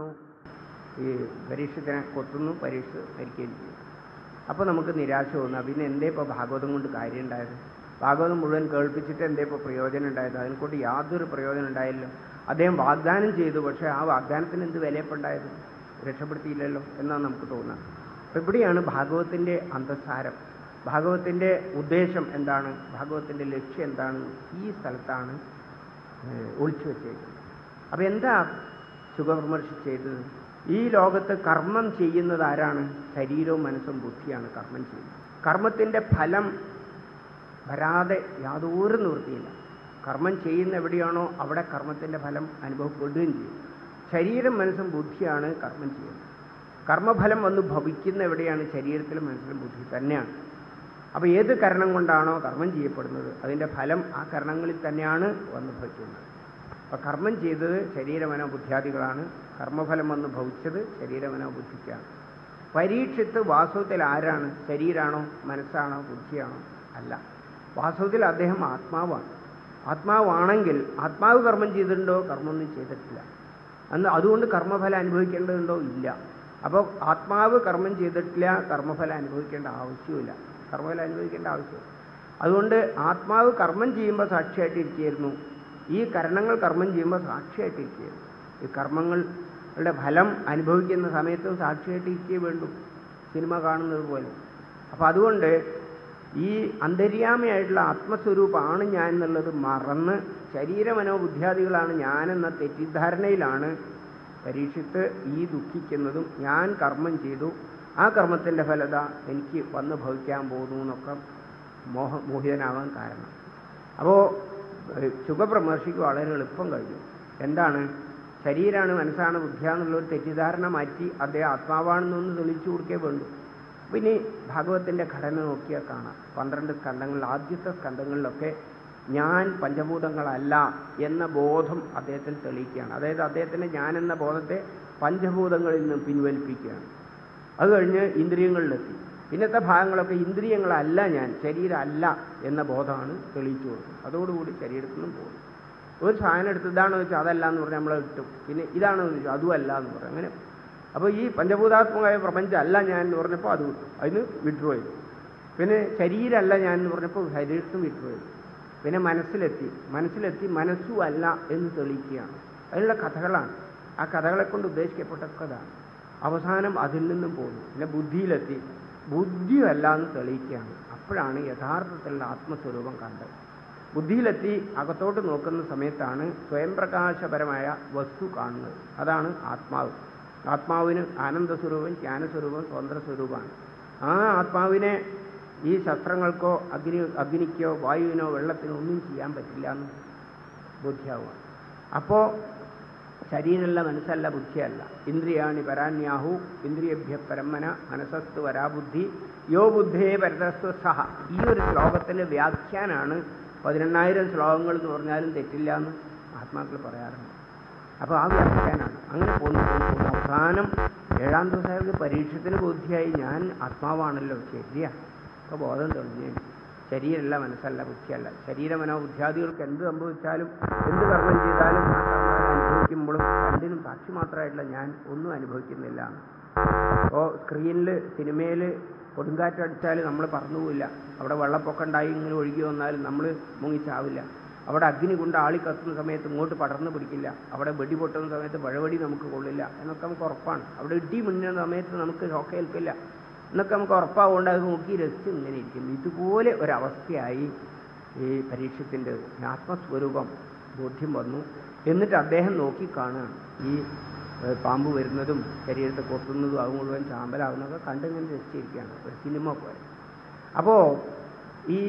ഈ പരീക്ഷത്തിനെ കൊത്തുന്നു, പരീക്ഷ മരിക്കുകയും ചെയ്യും. അപ്പോൾ നമുക്ക് നിരാശ തോന്നുക. പിന്നെ എന്തേ ഇപ്പോൾ ഭാഗവതം കൊണ്ട് കാര്യം ഉണ്ടായത്? ഭാഗവതം മുഴുവൻ കേൾപ്പിച്ചിട്ട് എന്തേ ഇപ്പോൾ പ്രയോജനം ഉണ്ടായത്? അതിനെക്കൊണ്ട് യാതൊരു പ്രയോജനം ഉണ്ടായില്ലല്ലോ. അദ്ദേഹം വാഗ്ദാനം ചെയ്തു, പക്ഷേ ആ വാഗ്ദാനത്തിന് എന്ത് വിലയപ്പുണ്ടായത്? രക്ഷപ്പെടുത്തിയില്ലല്ലോ എന്നാണ് നമുക്ക് തോന്നുന്നത്. അപ്പോൾ ഇവിടെയാണ് ഭാഗവത്തിൻ്റെ അന്തസാരം, ഭാഗവത്തിൻ്റെ ഉദ്ദേശം എന്താണ്, ഭാഗവത്തിൻ്റെ ലക്ഷ്യം എന്താണ്, ഈ സ്ഥലത്താണ് ഒളിച്ചു വെച്ചേക്കുന്നത്. അപ്പോൾ എന്താ ശുഗബ്രഹ്മർഷി ചെയ്തത്? ഈ ലോകത്ത് കർമ്മം ചെയ്യുന്നത് ആരാണ്? ശരീരവും മനസ്സും ബുദ്ധിയാണ് കർമ്മം ചെയ്യുന്നത്. കർമ്മത്തിൻ്റെ ഫലം വരാതെ യാതൊരു നിവൃത്തിയില്ല. കർമ്മം ചെയ്യുന്ന എവിടെയാണോ അവിടെ കർമ്മത്തിൻ്റെ ഫലം അനുഭവപ്പെടുകയും ചെയ്യും. ശരീരം മനസ്സും ബുദ്ധിയാണ് കർമ്മം ചെയ്യുന്നത്. കർമ്മഫലം വന്ന് ഭവിക്കുന്ന എവിടെയാണ്? ശരീരത്തിലും മനസ്സിലും ബുദ്ധി തന്നെയാണ്. അപ്പോൾ ഏത് കരണം കൊണ്ടാണോ കർമ്മം ചെയ്യപ്പെടുന്നത് അതിൻ്റെ ഫലം ആ കരണങ്ങളിൽ തന്നെയാണ് വന്ന് ഭവിക്കുന്നത്. അപ്പോൾ കർമ്മം ചെയ്തത് ശരീരമനോ ബുദ്ധ്യാദികളാണ്, കർമ്മഫലം വന്ന് ഭവിച്ചത് ശരീരമനോ ബുദ്ധിക്കാണ്. പരീക്ഷിത്ത് വാസ്തവത്തിൽ ആരാണ്? ശരീരമാണോ മനസ്സാണോ ബുദ്ധിയാണോ? അല്ല, വാസ്തവത്തിൽ അദ്ദേഹം ആത്മാവാണ്. ആത്മാവാണെങ്കിൽ ആത്മാവ് കർമ്മം ചെയ്തിട്ടുണ്ടോ? കർമ്മമൊന്നും ചെയ്തിട്ടില്ല. അന്ന് അതുകൊണ്ട് കർമ്മഫലം അനുഭവിക്കേണ്ടതുണ്ടോ? ഇല്ല. അപ്പോൾ ആത്മാവ് കർമ്മം ചെയ്തിട്ടില്ല, കർമ്മഫലം അനുഭവിക്കേണ്ട ആവശ്യമില്ല. കർമ്മഫലം അനുഭവിക്കേണ്ട ആവശ്യമില്ല. അതുകൊണ്ട് ആത്മാവ് കർമ്മം ചെയ്യുമ്പോൾ സാക്ഷിയായിട്ടിരിക്കുകയായിരുന്നു, ഈ കരണങ്ങൾ കർമ്മം ചെയ്യുമ്പോൾ സാക്ഷിയായിട്ടിരിക്കുകയായിരുന്നു. ഈ കർമ്മങ്ങളുടെ ഫലം അനുഭവിക്കുന്ന സമയത്തും സാക്ഷിയായിട്ടിരിക്കേ വേണ്ടു, സിനിമ കാണുന്നത് പോലെ. അപ്പോൾ അതുകൊണ്ട് ഈ അന്തര്യാമിയായിട്ടുള്ള ആത്മസ്വരൂപമാണ് ഞാൻ എന്നുള്ളത് മറന്ന് ശരീരമനോബുദ്ധ്യാദികളാണ് ഞാനെന്ന തെറ്റിദ്ധാരണയിലാണ് പരീക്ഷിത്ത് ഈ ദുഃഖിക്കുന്നതും ഞാൻ കർമ്മം ചെയ്തു ആ കർമ്മത്തിൻ്റെ ഫലത എനിക്ക് വന്ന് ഭവിക്കാൻ പോകുന്നു എന്നൊക്കെ മോഹ മോഹിതനാവാൻ കാരണം. അപ്പോൾ ശുഗബ്രഹ്മർഷിക്ക് വളരെ എളുപ്പം കഴിഞ്ഞു. എന്താണ്? ശരീരമാണ് മനസ്സാണ് ബുദ്ധിയാണെന്നുള്ളൊരു തെറ്റിദ്ധാരണ മാറ്റി അദ്ദേഹം ആത്മാവാണെന്നൊന്ന് തെളിയിച്ചു കൊടുക്കേ വേണ്ടു. പിന്നെ ഭാഗവത്തിൻ്റെ ഘടന നോക്കിയാൽ കാണാം. പന്ത്രണ്ട് സ്കന്ധങ്ങളിൽ ആദ്യത്തെ സ്കന്ധങ്ങളിലൊക്കെ ഞാൻ പഞ്ചഭൂതങ്ങളല്ല എന്ന ബോധം അദ്ദേഹത്തിന് തെളിയിക്കുകയാണ്. അതായത് അദ്ദേഹത്തിൻ്റെ ഞാൻ എന്ന ബോധത്തെ പഞ്ചഭൂതങ്ങളിൽ നിന്ന് പിൻവലിപ്പിക്കുകയാണ്. അത് കഴിഞ്ഞ് ഇന്ദ്രിയങ്ങളിലെത്തി. പിന്നത്തെ ഭാഗങ്ങളൊക്കെ ഇന്ദ്രിയങ്ങളല്ല ഞാൻ, ശരീരമല്ല എന്ന ബോധമാണ് തെളിയിച്ചു കൊടുക്കുന്നത്. അതോടുകൂടി ശരീരത്തിൽ നിന്നും പോകും. ഒരു സാധനം എടുത്ത് ഇതാണെന്ന് വെച്ചാൽ അതല്ല എന്ന് പറഞ്ഞാൽ നമ്മൾ കിട്ടും. പിന്നെ ഇതാണെന്ന് വെച്ചാൽ അതും അല്ല എന്ന് പറയും. അങ്ങനെ അപ്പോൾ ഈ പഞ്ചഭൂതാത്മകമായ പ്രപഞ്ചം അല്ല ഞാൻ എന്ന് പറഞ്ഞപ്പോൾ അത് കിട്ടും, അതിന് വിഡ്രോ ചെയ്തു. പിന്നെ ശരീരമല്ല ഞാൻ എന്ന് പറഞ്ഞപ്പോൾ ശരീരത്തും വിഡ്രോ ചെയ്തു. പിന്നെ മനസ്സിലെത്തി മനസ്സിലെത്തി മനസ്സും അല്ല എന്ന് തെളിയിക്കുകയാണ്. അതിനുള്ള കഥകളാണ്. ആ കഥകളെ കൊണ്ട് ഉദ്ദേശിക്കപ്പെട്ടതാണ്. അവസാനം അതിൽ നിന്നും പോകുന്നു. പിന്നെ ബുദ്ധിയിലെത്തി ബുദ്ധിയല്ല എന്ന് തെളിയിക്കുകയാണ്. അപ്പോഴാണ് യഥാർത്ഥത്തിലുള്ള ആത്മസ്വരൂപം കണ്ടത്. ബുദ്ധിയിലെത്തി അകത്തോട്ട് നോക്കുന്ന സമയത്താണ് സ്വയം പ്രകാശപരമായ വസ്തു കാണുന്നത്. അതാണ് ആത്മാവ്. ആത്മാവിന് ആനന്ദസ്വരൂപം, ജ്ഞാനസ്വരൂപം, സ്വതന്ത്രസ്വരൂപമാണ്. ആ ആത്മാവിനെ ഈ ശസ്ത്രങ്ങൾക്കോ അഗ്നി അഗ്നിക്കോ വായുവിനോ വെള്ളത്തിനോ ഒന്നും ചെയ്യാൻ പറ്റില്ല എന്ന് ബുദ്ധിയാവുക. അപ്പോൾ ശരീരമല്ല, മനസ്സല്ല, ബുദ്ധിയല്ല. ഇന്ദ്രിയാണി പരാന്യാഹു ഇന്ദ്രിയഭ്യ പരമന മനസ്സസ്തു വരാബുദ്ധി യോ ബുദ്ധേ പരതസ്തു സഹ. ഈ ഒരു ശ്ലോകത്തിൻ്റെ വ്യാഖ്യാനാണ് പതിനെണ്ണായിരം ശ്ലോകങ്ങൾ എന്ന് പറഞ്ഞാലും തെറ്റില്ല എന്ന് ആത്മാക്കൾ പറയാറുണ്ട്. അപ്പോൾ ആ വ്യാഖ്യാനാണ്. അങ്ങനെ പോന്നു പോകുന്നു അവസാനം ഏഴാം ദിവസം അയാൾക്ക് പരീക്ഷത്തിന് ബുദ്ധിയായി ഞാൻ ആത്മാവാണല്ലോ, ശരിയാ. അപ്പോൾ ബോധം തെളിഞ്ഞു. ശരീരമല്ല, മനസ്സല്ല, ബുദ്ധിയല്ല. ശരീര മനോബുദ്ധ്യാദികൾക്ക് എന്ത് സംഭവിച്ചാലും എന്ത് കർമ്മം ചെയ്താലും ആ കർമ്മം അനുഭവിക്കുമ്പോഴും രണ്ടിനും സാക്ഷി മാത്രമായിട്ടുള്ള ഞാൻ ഒന്നും അനുഭവിക്കുന്നില്ല. അപ്പോൾ സ്ക്രീനിൽ സിനിമയിൽ കൊടുങ്കാറ്റടിച്ചാൽ നമ്മൾ പറന്നുപോയില്ല. അവിടെ വെള്ളപ്പൊക്കം ഉണ്ടായി ഇങ്ങനെ ഒഴുകി വന്നാലും നമ്മൾ മുങ്ങിച്ചാവില്ല. അവിടെ അഗ്നി കൊണ്ട് ആളി കത്തുന്ന സമയത്ത് ഇങ്ങോട്ട് പടർന്നു പിടിക്കില്ല. അവിടെ വെടി പൊട്ടുന്ന സമയത്ത് വഴവടി നമുക്ക് കൊള്ളില്ല എന്നൊക്കെ നമുക്ക് ഉറപ്പാണ്. അവിടെ ഇടി മിന്നുന്ന സമയത്ത് നമുക്ക് ഷോക്കേൽക്കില്ല എന്നൊക്കെ നമുക്ക് ഉറപ്പാവുകൊണ്ട് അത് നോക്കി രസിച്ച് ഇങ്ങനെ ഇരിക്കുന്നു. ഇതുപോലെ ഒരവസ്ഥയായി ഈ പരീക്ഷത്തിൻ്റെ ആത്മസ്വരൂപം ബോധ്യം വന്നു. എന്നിട്ട് അദ്ദേഹം നോക്കിക്കാണുകയാണ് ഈ പാമ്പ് വരുന്നതും ശരീരത്തെ കൊത്തുന്നതും അത് മുഴുവൻ ചാമ്പലാകുന്നതൊക്കെ കണ്ടിങ്ങനെ രസിച്ചിരിക്കുകയാണ്, ഒരു സിനിമ പോലെ. അപ്പോൾ ഈ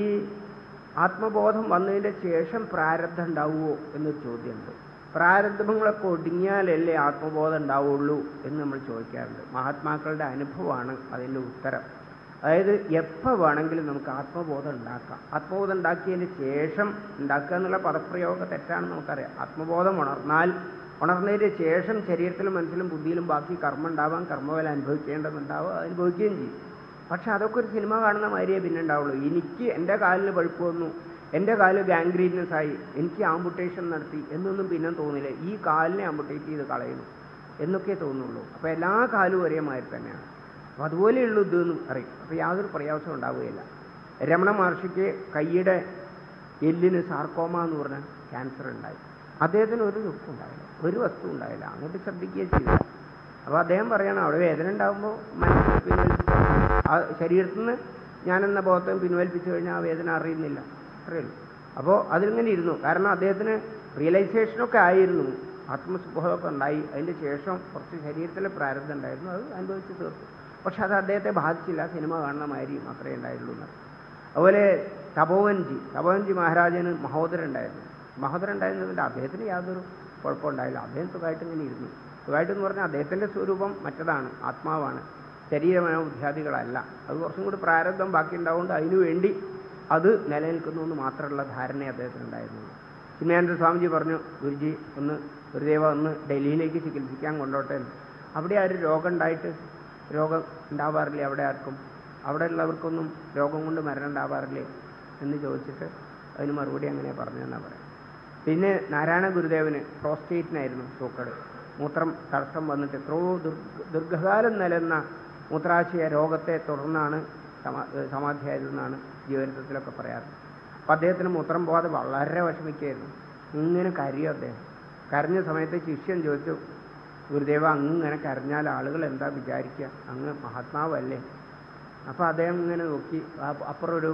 ആത്മബോധം വന്നതിൻ്റെ ശേഷം പ്രാരബ്ധം ഉണ്ടാവുമോ എന്നൊരു ചോദ്യമുണ്ട്. പ്രാരബ്ധങ്ങളൊക്കെ ഒടുങ്ങിയാലല്ലേ ആത്മബോധം ഉണ്ടാവുള്ളൂ എന്ന് നമ്മൾ ചോദിക്കാറുണ്ട്. മഹാത്മാക്കളുടെ അനുഭവമാണ് അതിൻ്റെ ഉത്തരം. അതായത് എപ്പോൾ വേണമെങ്കിലും നമുക്ക് ആത്മബോധം ഉണ്ടാക്കാം. ആത്മബോധം ഉണ്ടാക്കിയതിന് ശേഷം ഉണ്ടാക്കുക എന്നുള്ള പദപ്രയോഗം തെറ്റാണെന്ന് നമുക്കറിയാം. ആത്മബോധം ഉണർന്നാൽ ഉണർന്നതിന് ശേഷം ശരീരത്തിലും മനസ്സിലും ബുദ്ധിയിലും ബാക്കി കർമ്മം ഉണ്ടാവാം, കർമ്മഫലം അനുഭവിക്കേണ്ടതുണ്ടാവുക, അനുഭവിക്കുകയും ചെയ്യും. പക്ഷെ അതൊക്കെ ഒരു സിനിമ കാണുന്ന മാതിരിയേ പിന്നെ ഉണ്ടാവുള്ളൂ. എനിക്ക് എൻ്റെ കാലിന് പഴുപ്പ് വന്നു, എൻ്റെ കാല് ഗാംഗ്രീനസ് ആയി, എനിക്ക് ആംപുട്ടേഷൻ നടത്തി എന്നൊന്നും പിന്നെ തോന്നില്ല. ഈ കാലിനെ ആംപുട്ടേറ്റ് ചെയ്ത് കളയുന്നു എന്നൊക്കെ തോന്നുള്ളൂ. അപ്പോൾ എല്ലാ കാലും ഒരേ മാതിരി തന്നെയാണ്. അപ്പോൾ അതുപോലെയുള്ളൂ ഇതെന്ന് അറിയും. അപ്പോൾ യാതൊരു പ്രയാസവും ഉണ്ടാവുകയില്ല. രമണ മഹർഷിക്ക് കൈയുടെ എല്ലിന് സാർക്കോമ എന്ന് പറഞ്ഞ ക്യാൻസർ ഉണ്ടായി. അദ്ദേഹത്തിന് ഒരു ദുഃഖം ഉണ്ടായില്ല, ഒരു വസ്തു ഉണ്ടായില്ല, അങ്ങോട്ട് ശ്രദ്ധിക്കുകയും ചെയ്തില്ല. അപ്പോൾ അദ്ദേഹം പറയണം, അവിടെ വേദന ഉണ്ടാകുമ്പോൾ മനസ്സിൽ പിൻവലിപ്പിച്ചു, ആ ശരീരത്തിൽ നിന്ന് ഞാനെന്ന ബോധം പിൻവലിപ്പിച്ചു കഴിഞ്ഞാൽ ആ വേദന അറിയുന്നില്ല, അത്രയേ ഉള്ളൂ. അപ്പോൾ അതിലിങ്ങനെ ഇരുന്നു. കാരണം അദ്ദേഹത്തിന് റിയലൈസേഷനൊക്കെ ആയിരുന്നു, ആത്മസുബോധമൊക്കെ ഉണ്ടായി. അതിൻ്റെ ശേഷം കുറച്ച് ശരീരത്തിലെ പ്രാരബ്ധം ഉണ്ടായിരുന്നു, അത് അനുഭവിച്ച് തീർത്തു. പക്ഷെ അത് അദ്ദേഹത്തെ ബാധിച്ചില്ല, സിനിമ കാണുന്ന മാതിരി മാത്രമേ ഉണ്ടായുള്ളൂ എന്ന്. അതുപോലെ തപോവൻജി തപോവൻജി മഹാരാജന് മഹോദരൻ ഉണ്ടായിരുന്നു. മഹോദരൻ ഉണ്ടായിരുന്നതിൻ്റെ അദ്ദേഹത്തിന് യാതൊരു കുഴപ്പമുണ്ടായില്ല. അദ്ദേഹം സുഖമായിട്ട് ഇങ്ങനെ ഇരുന്നു. സുഖമായിട്ടെന്ന് പറഞ്ഞാൽ അദ്ദേഹത്തിൻ്റെ സ്വരൂപം മറ്റതാണ്, ആത്മാവാണ്, ശരീരമനോബുദ്ധ്യാദികളല്ല. അത് കുറച്ചും കൂടി പ്രാരബ്ധം ബാക്കി ഉണ്ടാവുകൊണ്ട് അതിനുവേണ്ടി അത് നിലനിൽക്കുന്നു എന്ന് മാത്രമുള്ള ധാരണ അദ്ദേഹത്തിനുണ്ടായിരുന്നു. ചിന്മയാനന്ദ സ്വാമിജി പറഞ്ഞു, ഗുരുജി ഒന്ന് ഗുരുദേവ ഒന്ന് ഡൽഹിയിലേക്ക് ചികിത്സിക്കാൻ കൊണ്ടോട്ടെ. അവിടെ ആ ഒരു രോഗം ഉണ്ടായിട്ട് രോഗം ഉണ്ടാവാറില്ലേ അവിടെ ആർക്കും? അവിടെ ഉള്ളവർക്കൊന്നും രോഗം കൊണ്ട് മരണം ഉണ്ടാവാറില്ലേ എന്ന് ചോദിച്ചിട്ട് അതിന് മറുപടി അങ്ങനെ പറഞ്ഞു എന്നാണ് പറയാം. പിന്നെ നാരായണ ഗുരുദേവന് പ്രോസ്റ്റേറ്റിനായിരുന്നു സൂക്കട്. മൂത്രം തടസ്സം വന്നിട്ട് എത്രയോ ദീർഘകാലം നിലനിന്ന മൂത്രാശയ രോഗത്തെ തുടർന്നാണ് സമാ സമാധിയായതെന്നാണ് ജീവചരിത്രത്തിലൊക്കെ പറയാറ്. അപ്പം അദ്ദേഹത്തിന് മൂത്രം പോകാതെ വളരെ വിഷമിക്കുകയായിരുന്നു. ഇങ്ങനെ കരയും അദ്ദേഹം. കരഞ്ഞ സമയത്ത് ശിഷ്യൻ ചോദിച്ചു, ഗുരുദേവ അങ്ങനെ കരഞ്ഞാൽ ആളുകൾ എന്താ വിചാരിക്കുക, അങ്ങ് മഹാത്മാവല്ലേ? അപ്പോൾ അദ്ദേഹം ഇങ്ങനെ നോക്കി, അപ്പുറം ഒരു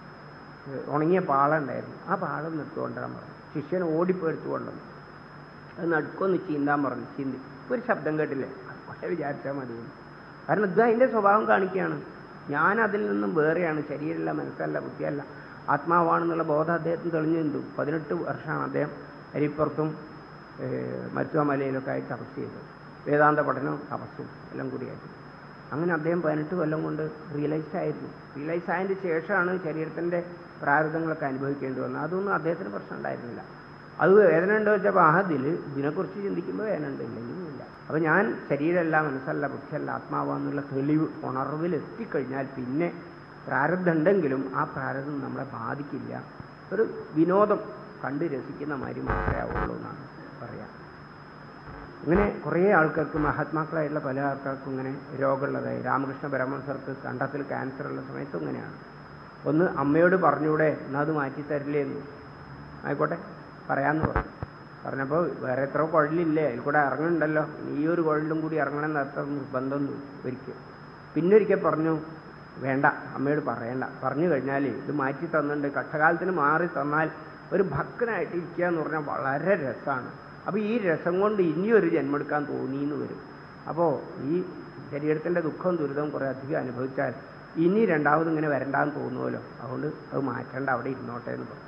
ഉണങ്ങിയ പാള ഉണ്ടായിരുന്നു, ആ പാള എടുത്തുകൊണ്ടാൻ പറഞ്ഞു. ശിഷ്യൻ ഓടിപ്പോയി എടുത്തുകൊണ്ടുവന്നു. അത് നടുക്കൊന്ന് ചീന്താൻ പറഞ്ഞു. ചീന്തി ഒരു ശബ്ദം കേട്ടില്ലേ, പക്ഷേ വിചാരിച്ചാൽ മതി. കാരണം ഇത് അതിൻ്റെ സ്വഭാവം കാണിക്കുകയാണ്. ഞാൻ അതിൽ നിന്നും വേറെയാണ്, ശരീരമല്ല, മനസ്സല്ല, ബുദ്ധിയല്ല, ആത്മാവാണെന്നുള്ള ബോധം അദ്ദേഹത്തിന് തെളിഞ്ഞു നിന്നു. പതിനെട്ട് വർഷമാണ് അദ്ദേഹം അരിപ്പുറത്തും മരുത്തുവമലയിലൊക്കെ ആയി തപസ് ചെയ്തത്. വേദാന്ത പഠനവും തപസ്സും എല്ലാം കൂടിയായിട്ട്. അങ്ങനെ അദ്ദേഹം പതിനെട്ട് കൊല്ലം കൊണ്ട് റിയലൈസ് ആയിരുന്നു. റിയലൈസ് ആയതിൻ്റെ ശേഷമാണ് ശരീരത്തിൻ്റെ പ്രാരബ്ധങ്ങളൊക്കെ അനുഭവിക്കേണ്ടി വന്നത്. അതൊന്നും അദ്ദേഹത്തിന് പ്രശ്നം ഉണ്ടായിരുന്നില്ല. അത് വേദന ഉണ്ടോ വെച്ചപ്പോൾ ആ അതിൽ ഇതിനെക്കുറിച്ച് ചിന്തിക്കുമ്പോൾ വേദന ഉണ്ട്, ഇല്ലെങ്കിലും ഇല്ല. അപ്പോൾ ഞാൻ ശരീരമല്ല, മനസ്സല്ല, ബുദ്ധിയല്ല, ആത്മാവാന്നുള്ള തെളിവ് ഉണർവിൽ എത്തിക്കഴിഞ്ഞാൽ പിന്നെ പ്രാരബ്ധം ഉണ്ടെങ്കിലും ആ പ്രാരബ്ധം നമ്മളെ ബാധിക്കില്ല. ഒരു വിനോദം കണ്ട് രസിക്കുന്ന മാതിരി മാത്രമേ ആവുള്ളൂ എന്നാണ് പറയാം. ഇങ്ങനെ കുറേ ആൾക്കാർക്ക്, മഹാത്മാക്കളായിട്ടുള്ള പല ആൾക്കാർക്കും ഇങ്ങനെ രോഗമുള്ളതായി. രാമകൃഷ്ണ പരമഹംസർക്ക് കണ്ടത്തിൽ ക്യാൻസർ ഉള്ള സമയത്തും ഇങ്ങനെയാണ്. ഒന്ന് അമ്മയോട് പറഞ്ഞൂടെ, എന്നാൽ അത് മാറ്റി തരില്ലേന്ന്. ആയിക്കോട്ടെ പറയാമെന്ന് പറഞ്ഞു. പറഞ്ഞപ്പോൾ വേറെ എത്ര കുഴലില്ലേ, അതിൽ കൂടെ ഇറങ്ങുന്നുണ്ടല്ലോ, ഈ ഒരു കുഴലിലും കൂടി ഇറങ്ങണമെന്ന് അത്ര നിർബന്ധം ഒരിക്കൽ. പിന്നെ ഒരിക്കൽ പറഞ്ഞു വേണ്ട, അമ്മയോട് പറയണ്ട, പറഞ്ഞു കഴിഞ്ഞാൽ ഇത് മാറ്റി തന്നിട്ടുണ്ട്, കഷ്ടകാലത്തിന് മാറി തന്നാൽ ഒരു ഭക്തനായിട്ട് ഇരിക്കുക എന്ന് പറഞ്ഞാൽ വളരെ രസമാണ്. അപ്പോൾ ഈ രസം കൊണ്ട് ഇനിയൊരു ജന്മെടുക്കാൻ തോന്നിയെന്ന് വരും. അപ്പോൾ ഈ ശരീരത്തിൻ്റെ ദുഃഖവും ദുരിതവും കുറേ അധികം അനുഭവിച്ചാൽ ഇനി രണ്ടാമത് ഇങ്ങനെ വരണ്ടാന്ന് തോന്നുമല്ലോ, അതുകൊണ്ട് അത് മാറ്റേണ്ട, അവിടെ ഇരുന്നോട്ടെ എന്ന് പറയും.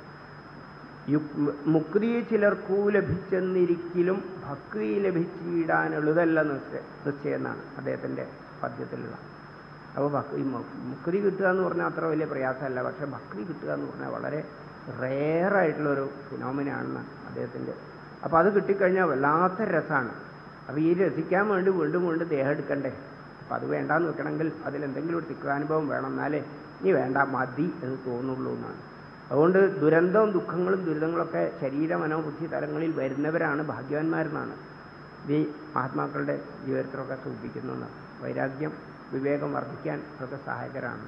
മുക്തി ചിലർക്കു ലഭിച്ചെന്നിരിക്കലും ഭക്തി ലഭിച്ചിടാനുള്ളതല്ല നിശ്ചയ നിശ്ചയം എന്നാണ് അദ്ദേഹത്തിൻ്റെ പദ്യത്തിലുള്ള. അപ്പോൾ ഭക്തി മുക്തി കിട്ടുക എന്ന് പറഞ്ഞാൽ അത്ര വലിയ പ്രയാസമല്ല, പക്ഷേ ഭക്തി കിട്ടുക എന്ന് പറഞ്ഞാൽ വളരെ റെയറായിട്ടുള്ളൊരു ഫിനോമിനാണെന്ന് അദ്ദേഹത്തിൻ്റെ. അപ്പോൾ അത് കിട്ടിക്കഴിഞ്ഞാൽ വല്ലാത്ത രസമാണ്. അപ്പോൾ ഈ രസിക്കാൻ വേണ്ടി വീണ്ടും വീണ്ടും ദേഹം എടുക്കണ്ടേ? അപ്പോൾ അത് വേണ്ടാന്ന് വെക്കണമെങ്കിൽ അതിലെന്തെങ്കിലും ഒരു തിക്താനുഭവം വേണം, എന്നാലേ ഇനി വേണ്ട മതി എന്ന് തോന്നുള്ളൂ എന്നാണ്. അതുകൊണ്ട് ദുരന്തവും ദുഃഖങ്ങളും ദുരിതങ്ങളൊക്കെ ശരീര മനോബുദ്ധി തലങ്ങളിൽ വരുന്നവരാണ് ഭാഗ്യവാന്മാരെന്നാണ് ഈ മഹാത്മാക്കളുടെ ജീവിതത്തിലൊക്കെ സൂചിപ്പിക്കുന്നത്. വൈരാഗ്യം വിവേകം വർദ്ധിക്കാൻ അതൊക്കെ സഹായകരമാണ്.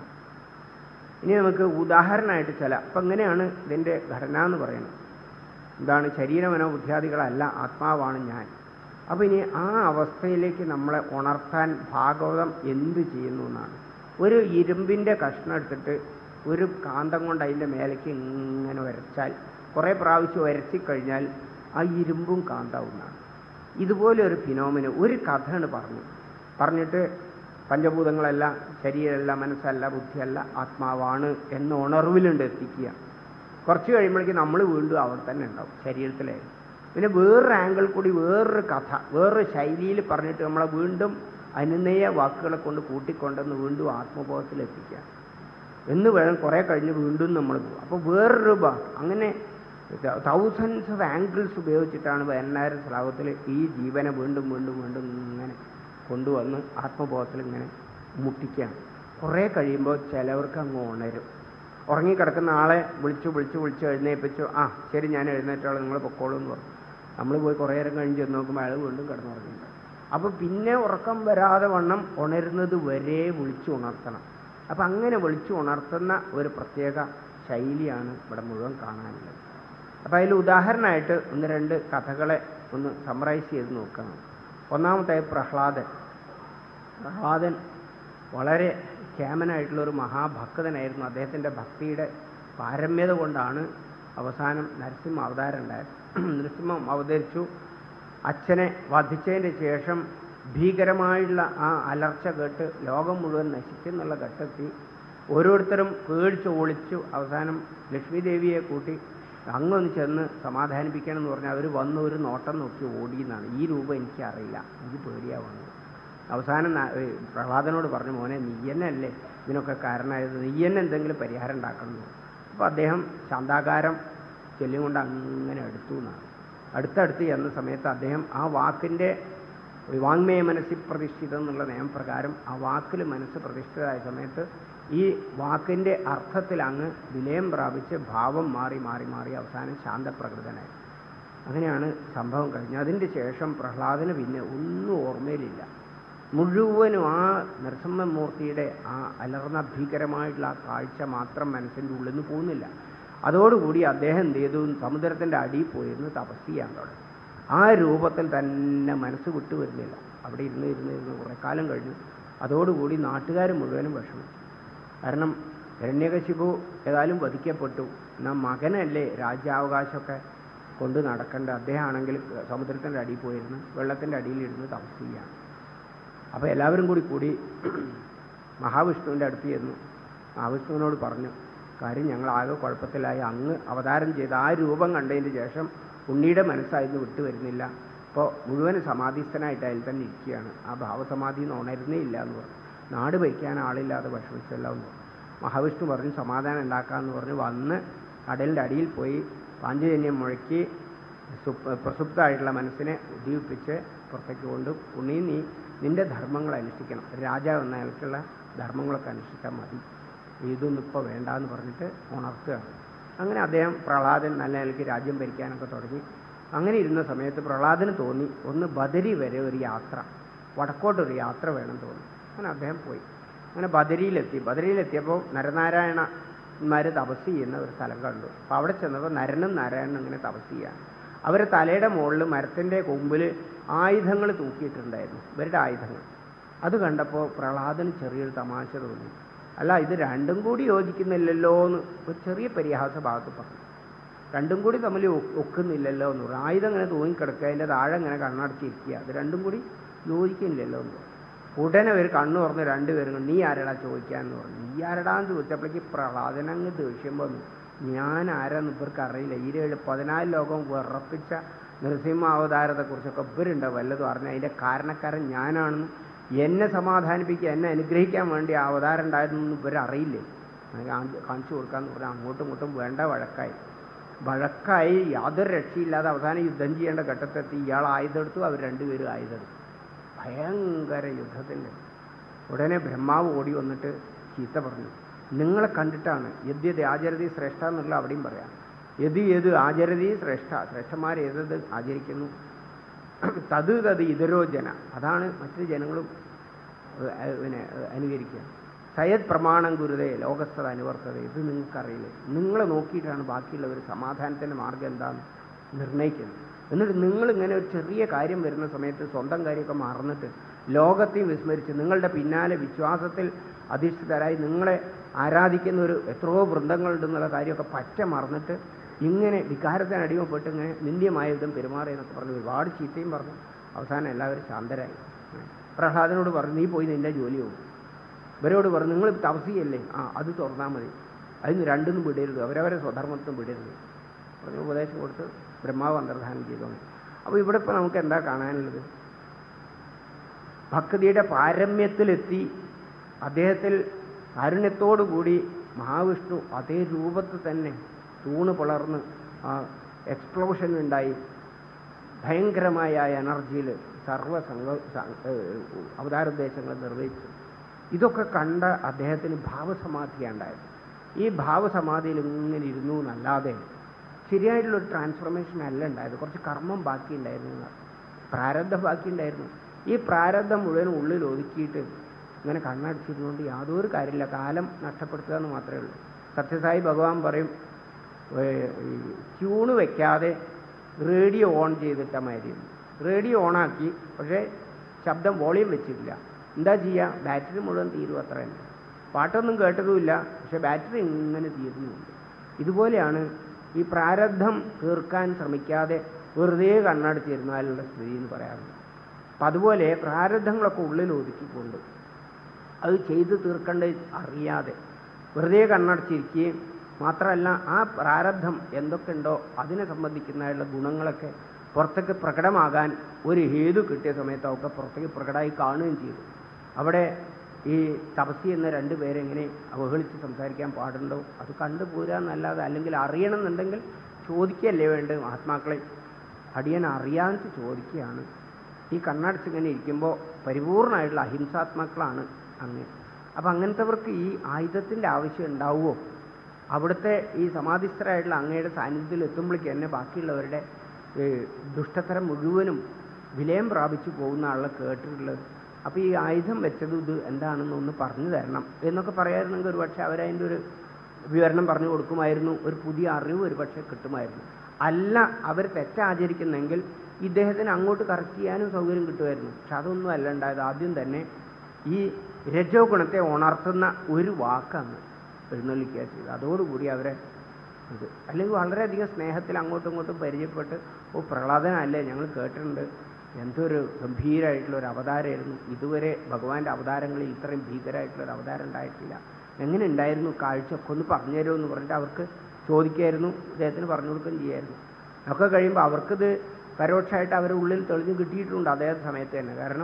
ഇനി നമുക്ക് ഉദാഹരണമായിട്ട് ചില, അപ്പം എങ്ങനെയാണ് ഇതിൻ്റെ ഘടന എന്ന് പറയുന്നത്? എന്താണ്? ശരീര മനോബുദ്ധിയാദികളല്ല, ആത്മാവാണ് ഞാൻ. അപ്പോൾ ഇനി ആ അവസ്ഥയിലേക്ക് നമ്മളെ ഉണർത്താൻ ഭാഗവതം എന്ത് ചെയ്യുന്നു എന്നാണ്. ഒരു ഇരുമ്പിൻ്റെ കഷ്ണം എടുത്തിട്ട് ഒരു കാന്തം കൊണ്ട് അതിൻ്റെ മേലേക്ക് ഇങ്ങനെ വരച്ചാൽ, കുറേ പ്രാവശ്യം വരച്ചിക്കഴിഞ്ഞാൽ ആ ഇരുമ്പും കാന്താവുന്നതാണ്. ഇതുപോലെ ഒരു ഫിനോമിന ഒരു കഥയാണ് പറഞ്ഞു പറഞ്ഞിട്ട് പഞ്ചഭൂതങ്ങളല്ല, ശരീരമല്ല, മനസ്സല്ല, ബുദ്ധിയല്ല, ആത്മാവാണ് എന്ന ഉണർവിലുണ്ട് എത്തിക്കുക. കുറച്ച് കഴിയുമ്പോഴേക്കും നമ്മൾ വീണ്ടും അവിടെ തന്നെ ഉണ്ടാവും, ശരീരത്തിലായിരുന്നു. പിന്നെ വേറൊരു ആംഗിൾ കൂടി വേറൊരു കഥ വേറൊരു ശൈലിയിൽ പറഞ്ഞിട്ട് നമ്മളെ വീണ്ടും അനുനയ വാക്കുകളെ കൊണ്ട് കൂട്ടിക്കൊണ്ടെന്ന് വീണ്ടും ആത്മബോധത്തിലെത്തിക്കുക എന്ന് വേണം. കുറേ കഴിഞ്ഞ് വീണ്ടും നമ്മൾ പോകും. അപ്പോൾ വേറൊരു അങ്ങനെ തൗസൻഡ്സ് ഓഫ് ആംഗിൾസ് ഉപയോഗിച്ചിട്ടാണ് പതിനെണ്ണായിരം ശ്ലോകത്തിൽ ഈ ജീവനെ വീണ്ടും വീണ്ടും വീണ്ടും ഇങ്ങനെ കൊണ്ടുവന്ന് ആത്മബോധത്തിൽ ഇങ്ങനെ മുട്ടിക്കുകയാണ്. കുറേ കഴിയുമ്പോൾ ചിലവർക്ക് അങ്ങ് ഉണരും. ഉറങ്ങിക്കിടക്കുന്ന ആളെ വിളിച്ചു വിളിച്ചു വിളിച്ച് എഴുന്നേൽപ്പിച്ചു, ആ ശരി ഞാൻ എഴുന്നേറ്റോളാം, നിങ്ങൾ പൊക്കോളൂ എന്ന് പറഞ്ഞു. നമ്മൾ പോയി കുറേ നേരം കഴിഞ്ഞ് ചെന്ന് നോക്കുമ്പോൾ അയാൾ വീണ്ടും കിടന്നുറങ്ങിയിട്ടുണ്ട്. അപ്പോൾ പിന്നെ ഉറക്കം വരാതെ വണ്ണം ഉണരുന്നത് വരെ വിളിച്ചു ഉണർത്തണം. അപ്പം അങ്ങനെ വിളിച്ചു ഉണർത്തുന്ന ഒരു പ്രത്യേക ശൈലിയാണ് ഇവിടെ മുഴുവൻ കാണാനുള്ളത്. അപ്പോൾ അതിൽ ഉദാഹരണമായിട്ട് ഒന്ന് രണ്ട് കഥകളെ ഒന്ന് സമ്മറൈസ് ചെയ്ത് നോക്കണം. ഒന്നാമത്തെ പ്രഹ്ലാദൻ. പ്രഹ്ലാദൻ വളരെ കേമനായിട്ടുള്ളൊരു മഹാഭക്തനായിരുന്നു. അദ്ദേഹത്തിൻ്റെ ഭക്തിയുടെ പാരമ്യത കൊണ്ടാണ് അവസാനം നരസിംഹ അവതാരം ഉണ്ടായത്. നരസിംഹം അവതരിച്ചു. അച്ഛനെ വധിച്ചതിൻ്റെ ശേഷം ഭീകരമായുള്ള ആ അലർച്ച കേട്ട് ലോകം മുഴുവൻ നശിച്ചെന്നുള്ള ഘട്ടത്തിൽ ഓരോരുത്തരും പേടിച്ച് ഒളിച്ചു. അവസാനം ലക്ഷ്മി ദേവിയെ കൂട്ടി അങ്ങൊന്ന് ചെന്ന് സമാധാനിപ്പിക്കണം എന്ന് പറഞ്ഞാൽ അവർ വന്ന് ഒരു നോട്ടം നോക്കി ഓടിയെന്നാണ്. ഈ രൂപം എനിക്കറിയില്ല, എനിക്ക് പേടിയാവുന്നു. അവസാനം പ്രഹ്ലാദനോട് പറഞ്ഞു, മോനെ നീ തന്നെ അല്ലേ ഇതിനൊക്കെ കാരണമായത്, നീ തന്നെ എന്തെങ്കിലും പരിഹാരം ഉണ്ടാക്കണം. അപ്പോൾ അദ്ദേഹം ശാന്താകാരം ചൊല്ലിയും കൊണ്ട് അങ്ങനെ എടുത്തു എന്നാണ്. അടുത്തടുത്ത് ചെന്ന സമയത്ത് അദ്ദേഹം ആ വാക്കിൻ്റെ വാങ്മയ മനസ്സിൽ പ്രതിഷ്ഠിതം എന്നുള്ള നിയമപ്രകാരം ആ വാക്കിൽ മനസ്സ് പ്രതിഷ്ഠിതമായ സമയത്ത് ഈ വാക്കിൻ്റെ അർത്ഥത്തിൽ അങ്ങ് വിലയം പ്രാപിച്ച് ഭാവം മാറി മാറി മാറി അവസാനം ശാന്തപ്രകൃതനായി. അങ്ങനെയാണ് സംഭവം കഴിഞ്ഞത്. അതിൻ്റെ ശേഷം പ്രഹ്ലാദന് പിന്നെ ഒന്നും ഓർമ്മയിലില്ല. മുഴുവനും ആ നരസിംഹമൂർത്തിയുടെ ആ അലർന്ന ഭീകരമായിട്ടുള്ള ആ കാഴ്ച മാത്രം മനസ്സിൻ്റെ ഉള്ളിൽ നിന്ന് പോകുന്നില്ല. അതോടുകൂടി അദ്ദേഹം എന്ത് ചെയ്തു? സമുദ്രത്തിൻ്റെ അടിയിൽ പോയിരുന്ന് തപസ് ചെയ്യാൻ തുടങ്ങി. ആ രൂപത്തിൽ തന്നെ മനസ്സ് വിട്ടുവരുന്നില്ല. അവിടെ ഇരുന്ന് ഇരുന്ന് ഇരുന്ന് കുറേ കാലം കഴിഞ്ഞു. അതോടുകൂടി നാട്ടുകാർ മുഴുവനും വിഷമിച്ചു. കാരണം ഹിരണ്യകശിപു ഏതായാലും വധിക്കപ്പെട്ടു, എന്നാൽ മകനല്ലേ രാജ്യാവകാശമൊക്കെ കൊണ്ട് നടക്കേണ്ട. അദ്ദേഹമാണെങ്കിൽ സമുദ്രത്തിൻ്റെ അടിയിൽ പോയിരുന്ന് വെള്ളത്തിൻ്റെ അടിയിലിരുന്ന് തപസ് ചെയ്യുകയാണ്. അപ്പോൾ എല്ലാവരും കൂടി കൂടി മഹാവിഷ്ണുവിൻ്റെ അടുത്ത് ചെന്നു. മഹാവിഷ്ണുവിനോട് പറഞ്ഞു, കാര്യം ഞങ്ങളാകെ കുഴപ്പത്തിലായി, അങ്ങ് അവതാരം ചെയ്ത് ആ രൂപം കണ്ടതിന് ശേഷം ഉണ്ണിയുടെ മനസ്സായിരുന്നു വിട്ടു വരുന്നില്ല. അപ്പോൾ മുഴുവൻ സമാധിസ്ഥനായിട്ട് അതിൽ തന്നെ ഇരിക്കുകയാണ്, ആ ഭാവസമാധി എന്ന് ഉണരുന്നേ ഇല്ല എന്ന് പറഞ്ഞു. നാട് ഭരിക്കാൻ ആളില്ലാതെ വിഷമിച്ചല്ലോ എന്ന്. മഹാവിഷ്ണു പറഞ്ഞു സമാധാനം ഉണ്ടാക്കാമെന്ന് പറഞ്ഞ് വന്ന് കടലിൻ്റെ അടിയിൽ പോയി പാഞ്ചജന്യം മുഴക്കി പ്രസുപ്തമായിട്ടുള്ള മനസ്സിനെ ഉദ്ദീപിപ്പിച്ച് പുറത്തേക്ക് കൊണ്ട് ഉണ്ണി നീ നിൻ്റെ ധർമ്മങ്ങൾ അനുഷ്ഠിക്കണം, രാജാവ് എന്ന നിലയ്ക്കുള്ള ധർമ്മങ്ങളൊക്കെ അനുഷ്ഠിച്ചാൽ മതി, ഇതൊന്നും ഇപ്പോൾ വേണ്ടാന്ന് പറഞ്ഞിട്ട് ഉണർത്തുകയാണ്. അങ്ങനെ അദ്ദേഹം പ്രഹ്ലാദൻ നല്ല നിലയ്ക്ക് രാജ്യം ഭരിക്കാനൊക്കെ തുടങ്ങി. അങ്ങനെ ഇരുന്ന സമയത്ത് പ്രഹ്ലാദന് തോന്നി ഒന്ന് ബദരി വരെ ഒരു യാത്ര, വടക്കോട്ടൊരു യാത്ര വേണം തോന്നി. അങ്ങനെ അദ്ദേഹം പോയി. അങ്ങനെ ബദരിയിലെത്തി. ബദരിയിലെത്തിയപ്പോൾ നരനാരായണന്മാർ തപസ് ചെയ്യുന്ന ഒരു സ്ഥലം കണ്ടു. അപ്പോൾ അവിടെ ചെന്നപ്പോൾ നരനും നാരായണനും ഇങ്ങനെ തപസ് ചെയ്യാണ്. അവർ തലയുടെ മുകളിൽ മരത്തിൻ്റെ കൊമ്പിൽ ആയുധങ്ങൾ തൂക്കിയിട്ടുണ്ടായിരുന്നു, ഇവരുടെ ആയുധങ്ങൾ. അത് കണ്ടപ്പോൾ പ്രഹ്ലാദന് ചെറിയൊരു തമാശ തോന്നി. അല്ല, ഇത് രണ്ടും കൂടി യോജിക്കുന്നില്ലല്ലോ എന്ന് ഒരു ചെറിയ പരിഹാസ ഭാഗത്ത് പറഞ്ഞു. രണ്ടും കൂടി തമ്മിൽ ഒക്കുന്നില്ലല്ലോ എന്ന് പറഞ്ഞു. ആയുധം ഇങ്ങനെ തൂങ്ങിക്കിടക്കുക, അതിൻ്റെ താഴെ ഇങ്ങനെ കണ്ണടച്ചിരിക്കുക, അത് രണ്ടും കൂടി യോജിക്കുന്നില്ലല്ലോ എന്ന് പറഞ്ഞു. ഉടനെ ഒരു കണ്ണു തുറന്ന് രണ്ടുപേരും നീ ആരടാ ചോദിക്കാന്ന് പറഞ്ഞു. നീ ആരടാന്ന് ചോദിച്ചപ്പോഴേക്ക് പ്രഹ്ലാദനങ്ങ് ദേഷ്യം വന്നു. ഞാൻ ആരാന്ന് ഇവർക്ക് അറിയില്ല, ഈ ഏഴ് പതിനാല് ലോകം വിറപ്പിച്ച നൃസിംഹാവതാരത്തെക്കുറിച്ചൊക്കെ ഇവരുണ്ട് വല്ലതും അറിഞ്ഞ അതിൻ്റെ കാരണക്കാരൻ ഞാനാണെന്ന്, എന്നെ സമാധാനിപ്പിക്കുക എന്നെ അനുഗ്രഹിക്കാൻ വേണ്ടി ആ അവതാരം ഉണ്ടായിരുന്നൊന്നും ഇവരറിയില്ലേ, കാണിച്ചു കൊടുക്കാമെന്ന് പറഞ്ഞാൽ അങ്ങോട്ടും ഇങ്ങോട്ടും വേണ്ട വഴക്കായി വഴക്കായി യാതൊരു രക്ഷയില്ലാതെ അവസാനം യുദ്ധം ചെയ്യേണ്ട ഘട്ടത്തെത്തി. ഇയാൾ ആയുധം എടുത്തു, അവർ രണ്ടുപേരും ആയുധം എടുത്തു. ഭയങ്കര യുദ്ധത്തിൻ്റെ. ഉടനെ ബ്രഹ്മാവ് ഓടി വന്നിട്ട് ചീത്ത പറഞ്ഞു. നിങ്ങളെ കണ്ടിട്ടാണ് യദ്യത് ആചരതി ശ്രേഷ്ഠ എന്നുള്ള അവിടെയും പറയാം. യതി യത് ആചരതി ശ്രേഷ്ഠ, ശ്രേഷ്ഠന്മാർ ഏതത് ആചരിക്കുന്നു, തത് തത് ഇതരോ ജന, അതാണ് മറ്റു ജനങ്ങളും പിന്നെ അനുകരിക്കുക. സയത് പ്രമാണം ഗുരുതേ ലോകസ്ഥത അനുവർത്തത, ഇത് നിങ്ങൾക്കറിയില്ലേ, നിങ്ങളെ നോക്കിയിട്ടാണ് ബാക്കിയുള്ളവർ സമാധാനത്തിൻ്റെ മാർഗം എന്താണെന്ന് നിർണ്ണയിക്കുന്നത്. എന്നിട്ട് നിങ്ങളിങ്ങനെ ഒരു ചെറിയ കാര്യം വരുന്ന സമയത്ത് സ്വന്തം കാര്യമൊക്കെ മറന്നിട്ട് ലോകത്തെയും വിസ്മരിച്ച് നിങ്ങളുടെ പിന്നാലെ വിശ്വാസത്തിൽ അധിഷ്ഠിതരായി നിങ്ങളെ ആരാധിക്കുന്ന ഒരു എത്രയോ വൃന്ദങ്ങളുണ്ടെന്നുള്ള കാര്യമൊക്കെ പറ്റ മറന്നിട്ട് ഇങ്ങനെ വികാരത്തിന് അടിമപ്പെട്ട് ഇങ്ങനെ നിന്ദ്യമായ വിധം പെരുമാറിയെന്നൊക്കെ പറഞ്ഞ് ഒരുപാട് ചീത്തയും പറഞ്ഞു. അവസാനം എല്ലാവരും ശാന്തരായി. പ്രഹ്ലാദനോട് പറഞ്ഞു നീ പോയി നിൻ്റെ ജോലി പോകും. ഇവരോട് പറഞ്ഞു നിങ്ങൾ തപസ്യല്ലേ, ആ അത് തുറന്നാൽ മതി, അതിന് രണ്ടൊന്നും വിടരുത്, അവരവരെ സ്വധർമ്മത്തും വിടരുത് പറഞ്ഞ് ഉപദേശം കൊടുത്ത് ബ്രഹ്മാവ് അന്തർധാനം ചെയ്തു. അപ്പോൾ ഇവിടെ ഇപ്പോൾ നമുക്ക് എന്താ കാണാനുള്ളത്? ഭക്തിയുടെ പാരമ്യത്തിലെത്തി അദ്ദേഹത്തിൽ കാരുണ്യത്തോടുകൂടി മഹാവിഷ്ണു അതേ രൂപത്തിൽ തന്നെ തൂണ് പിളർന്ന് ആ എക്സ്പ്ലോഷൻ ഉണ്ടായി ഭയങ്കരമായ എനർജിയിൽ സർവ്വ സംഘ അവതാരോദ്ദേശങ്ങൾ നിർവഹിച്ചു. ഇതൊക്കെ കണ്ട അദ്ദേഹത്തിന് ഭാവസമാധിയുണ്ടായത്. ഈ ഭാവസമാധിയിൽ ഇങ്ങനെ ഇരുന്നു എന്നല്ലാതെ ശരിയായിട്ടുള്ളൊരു ട്രാൻസ്ഫോർമേഷൻ അല്ല ഉണ്ടായത്. കുറച്ച് കർമ്മം ബാക്കി ഉണ്ടായിരുന്നു, പ്രാരബ്ധം ബാക്കി ഉണ്ടായിരുന്നു. ഈ പ്രാരബ്ധം മുഴുവൻ ഉള്ളിൽ ഒതുക്കിയിട്ട് ഇങ്ങനെ കണ്ണടച്ചിരുന്നുകൊണ്ട് യാതൊരു കാര്യമില്ല, കാലം നഷ്ടപ്പെടുത്തുക എന്ന് മാത്രമേ ഉള്ളൂ. സത്യസായി ഭഗവാൻ പറയും ട്യൂണ് വയ്ക്കാതെ റേഡിയോ ഓൺ ചെയ്തിട്ട മാതിരി. റേഡിയോ ഓണാക്കി പക്ഷേ ശബ്ദം വോളിയം വെച്ചിട്ടില്ല. എന്താ ചെയ്യുക? ബാറ്ററി മുഴുവൻ തീരും, അത്ര തന്നെ. പാട്ടൊന്നും കേട്ടതുമില്ല, പക്ഷെ ബാറ്ററി ഇങ്ങനെ തീരുന്നുണ്ട്. ഇതുപോലെയാണ് ഈ പ്രാരബ്ധം തീർക്കാൻ ശ്രമിക്കാതെ വെറുതെ കണ്ണടച്ചിരുന്നാലുള്ള സ്ഥിതി എന്ന് പറയാറുണ്ട്. അപ്പം അതുപോലെ പ്രാരബ്ധങ്ങളൊക്കെ ഉള്ളിൽ ഒതുക്കിക്കൊണ്ട് അത് ചെയ്തു തീർക്കേണ്ടത് അറിയാതെ വെറുതെ കണ്ണടച്ചിരിക്കുകയും മാത്രമല്ല ആ പ്രാരബ്ധം എന്തൊക്കെയുണ്ടോ അതിനെ സംബന്ധിക്കുന്നതായുള്ള ഗുണങ്ങളൊക്കെ പുറത്തേക്ക് പ്രകടമാകാൻ ഒരു ഹേതു കിട്ടിയ സമയത്ത് ഒക്കെ പുറത്തേക്ക് പ്രകടമായി കാണുകയും ചെയ്തു. അവിടെ ഈ തപസ്യ എന്ന രണ്ട് പേരെങ്ങനെ അവഹേളിച്ച് സംസാരിക്കാൻ പാടുണ്ടോ അത് കണ്ടുപോരാന്നല്ലാതെ, അല്ലെങ്കിൽ അറിയണമെന്നുണ്ടെങ്കിൽ ചോദിക്കുകയല്ലേ വേണ്ടത്. മഹാത്മാക്കളെ അടിയൻ അറിയാതെ ചോദിക്കുകയാണ്. ഈ കണ്ണടച്ചിങ്ങനെ ഇരിക്കുമ്പോൾ പരിപൂർണമായിട്ടുള്ള അഹിംസാത്മാക്കളാണ് അങ്ങ്. അപ്പം അങ്ങനത്തെവർക്ക് ഈ ആയുധത്തിൻ്റെ ആവശ്യം ഉണ്ടാവുമോ? അവിടുത്തെ ഈ സമാധിസ്ഥരായിട്ടുള്ള അങ്ങയുടെ സാന്നിധ്യത്തിൽ എത്തുമ്പോഴേക്ക് തന്നെ ബാക്കിയുള്ളവരുടെ ദുഷ്ടത്തരം മുഴുവനും വിലയം പ്രാപിച്ചു പോകുന്ന ആളെ കേട്ടിട്ടുള്ളത്. അപ്പോൾ ഈ ആയുധം വെച്ചത് ഇത് എന്താണെന്നൊന്ന് പറഞ്ഞു തരണം എന്നൊക്കെ പറയായിരുന്നെങ്കിൽ ഒരു പക്ഷേ അവരതിൻ്റെ ഒരു വിവരണം പറഞ്ഞു കൊടുക്കുമായിരുന്നു, ഒരു പുതിയ അറിവ് ഒരു പക്ഷേ കിട്ടുമായിരുന്നു. അല്ല, അവർ തെറ്റാചരിക്കുന്നെങ്കിൽ ഇദ്ദേഹത്തിന് അങ്ങോട്ട് കറക്റ്റ് ചെയ്യാനും സൗകര്യം കിട്ടുമായിരുന്നു. പക്ഷെ അതൊന്നും അല്ല ഉണ്ടായത്. ആദ്യം തന്നെ ഈ രജോ ഗുണത്തെ ഉണർത്തുന്ന ഒരു വാക്കാണ് എഴുന്നള്ളിക്കുക ചെയ്തത്. അതോടുകൂടി അവരെ ഇത് അല്ലെങ്കിൽ വളരെയധികം സ്നേഹത്തിൽ അങ്ങോട്ടും ഇങ്ങോട്ടും പരിചയപ്പെട്ട് ഓ പ്രഹ്ലാദനല്ലേ ഞങ്ങൾ കേട്ടിട്ടുണ്ട്, എന്തൊരു ഗംഭീരമായിട്ടുള്ളൊരു അവതാരമായിരുന്നു, ഇതുവരെ ഭഗവാന്റെ അവതാരങ്ങളിൽ ഇത്രയും ഭീകരമായിട്ടുള്ളൊരു അവതാരം ഉണ്ടായിട്ടില്ല, എങ്ങനെ ഉണ്ടായിരുന്നു കാഴ്ചയൊക്കെ ഒന്ന് പറഞ്ഞു തരുമോ എന്ന് പറഞ്ഞിട്ട് അവർക്ക് ചോദിക്കുമായിരുന്നു, അദ്ദേഹത്തിന് പറഞ്ഞു കൊടുക്കുകയും ചെയ്യായിരുന്നു. ഒക്കെ കഴിയുമ്പോൾ അവർക്കിത് പരോക്ഷമായിട്ട് അവരുടെ ഉള്ളിൽ തെളിഞ്ഞ് കിട്ടിയിട്ടുണ്ട് അതേ സമയത്ത് തന്നെ. കാരണം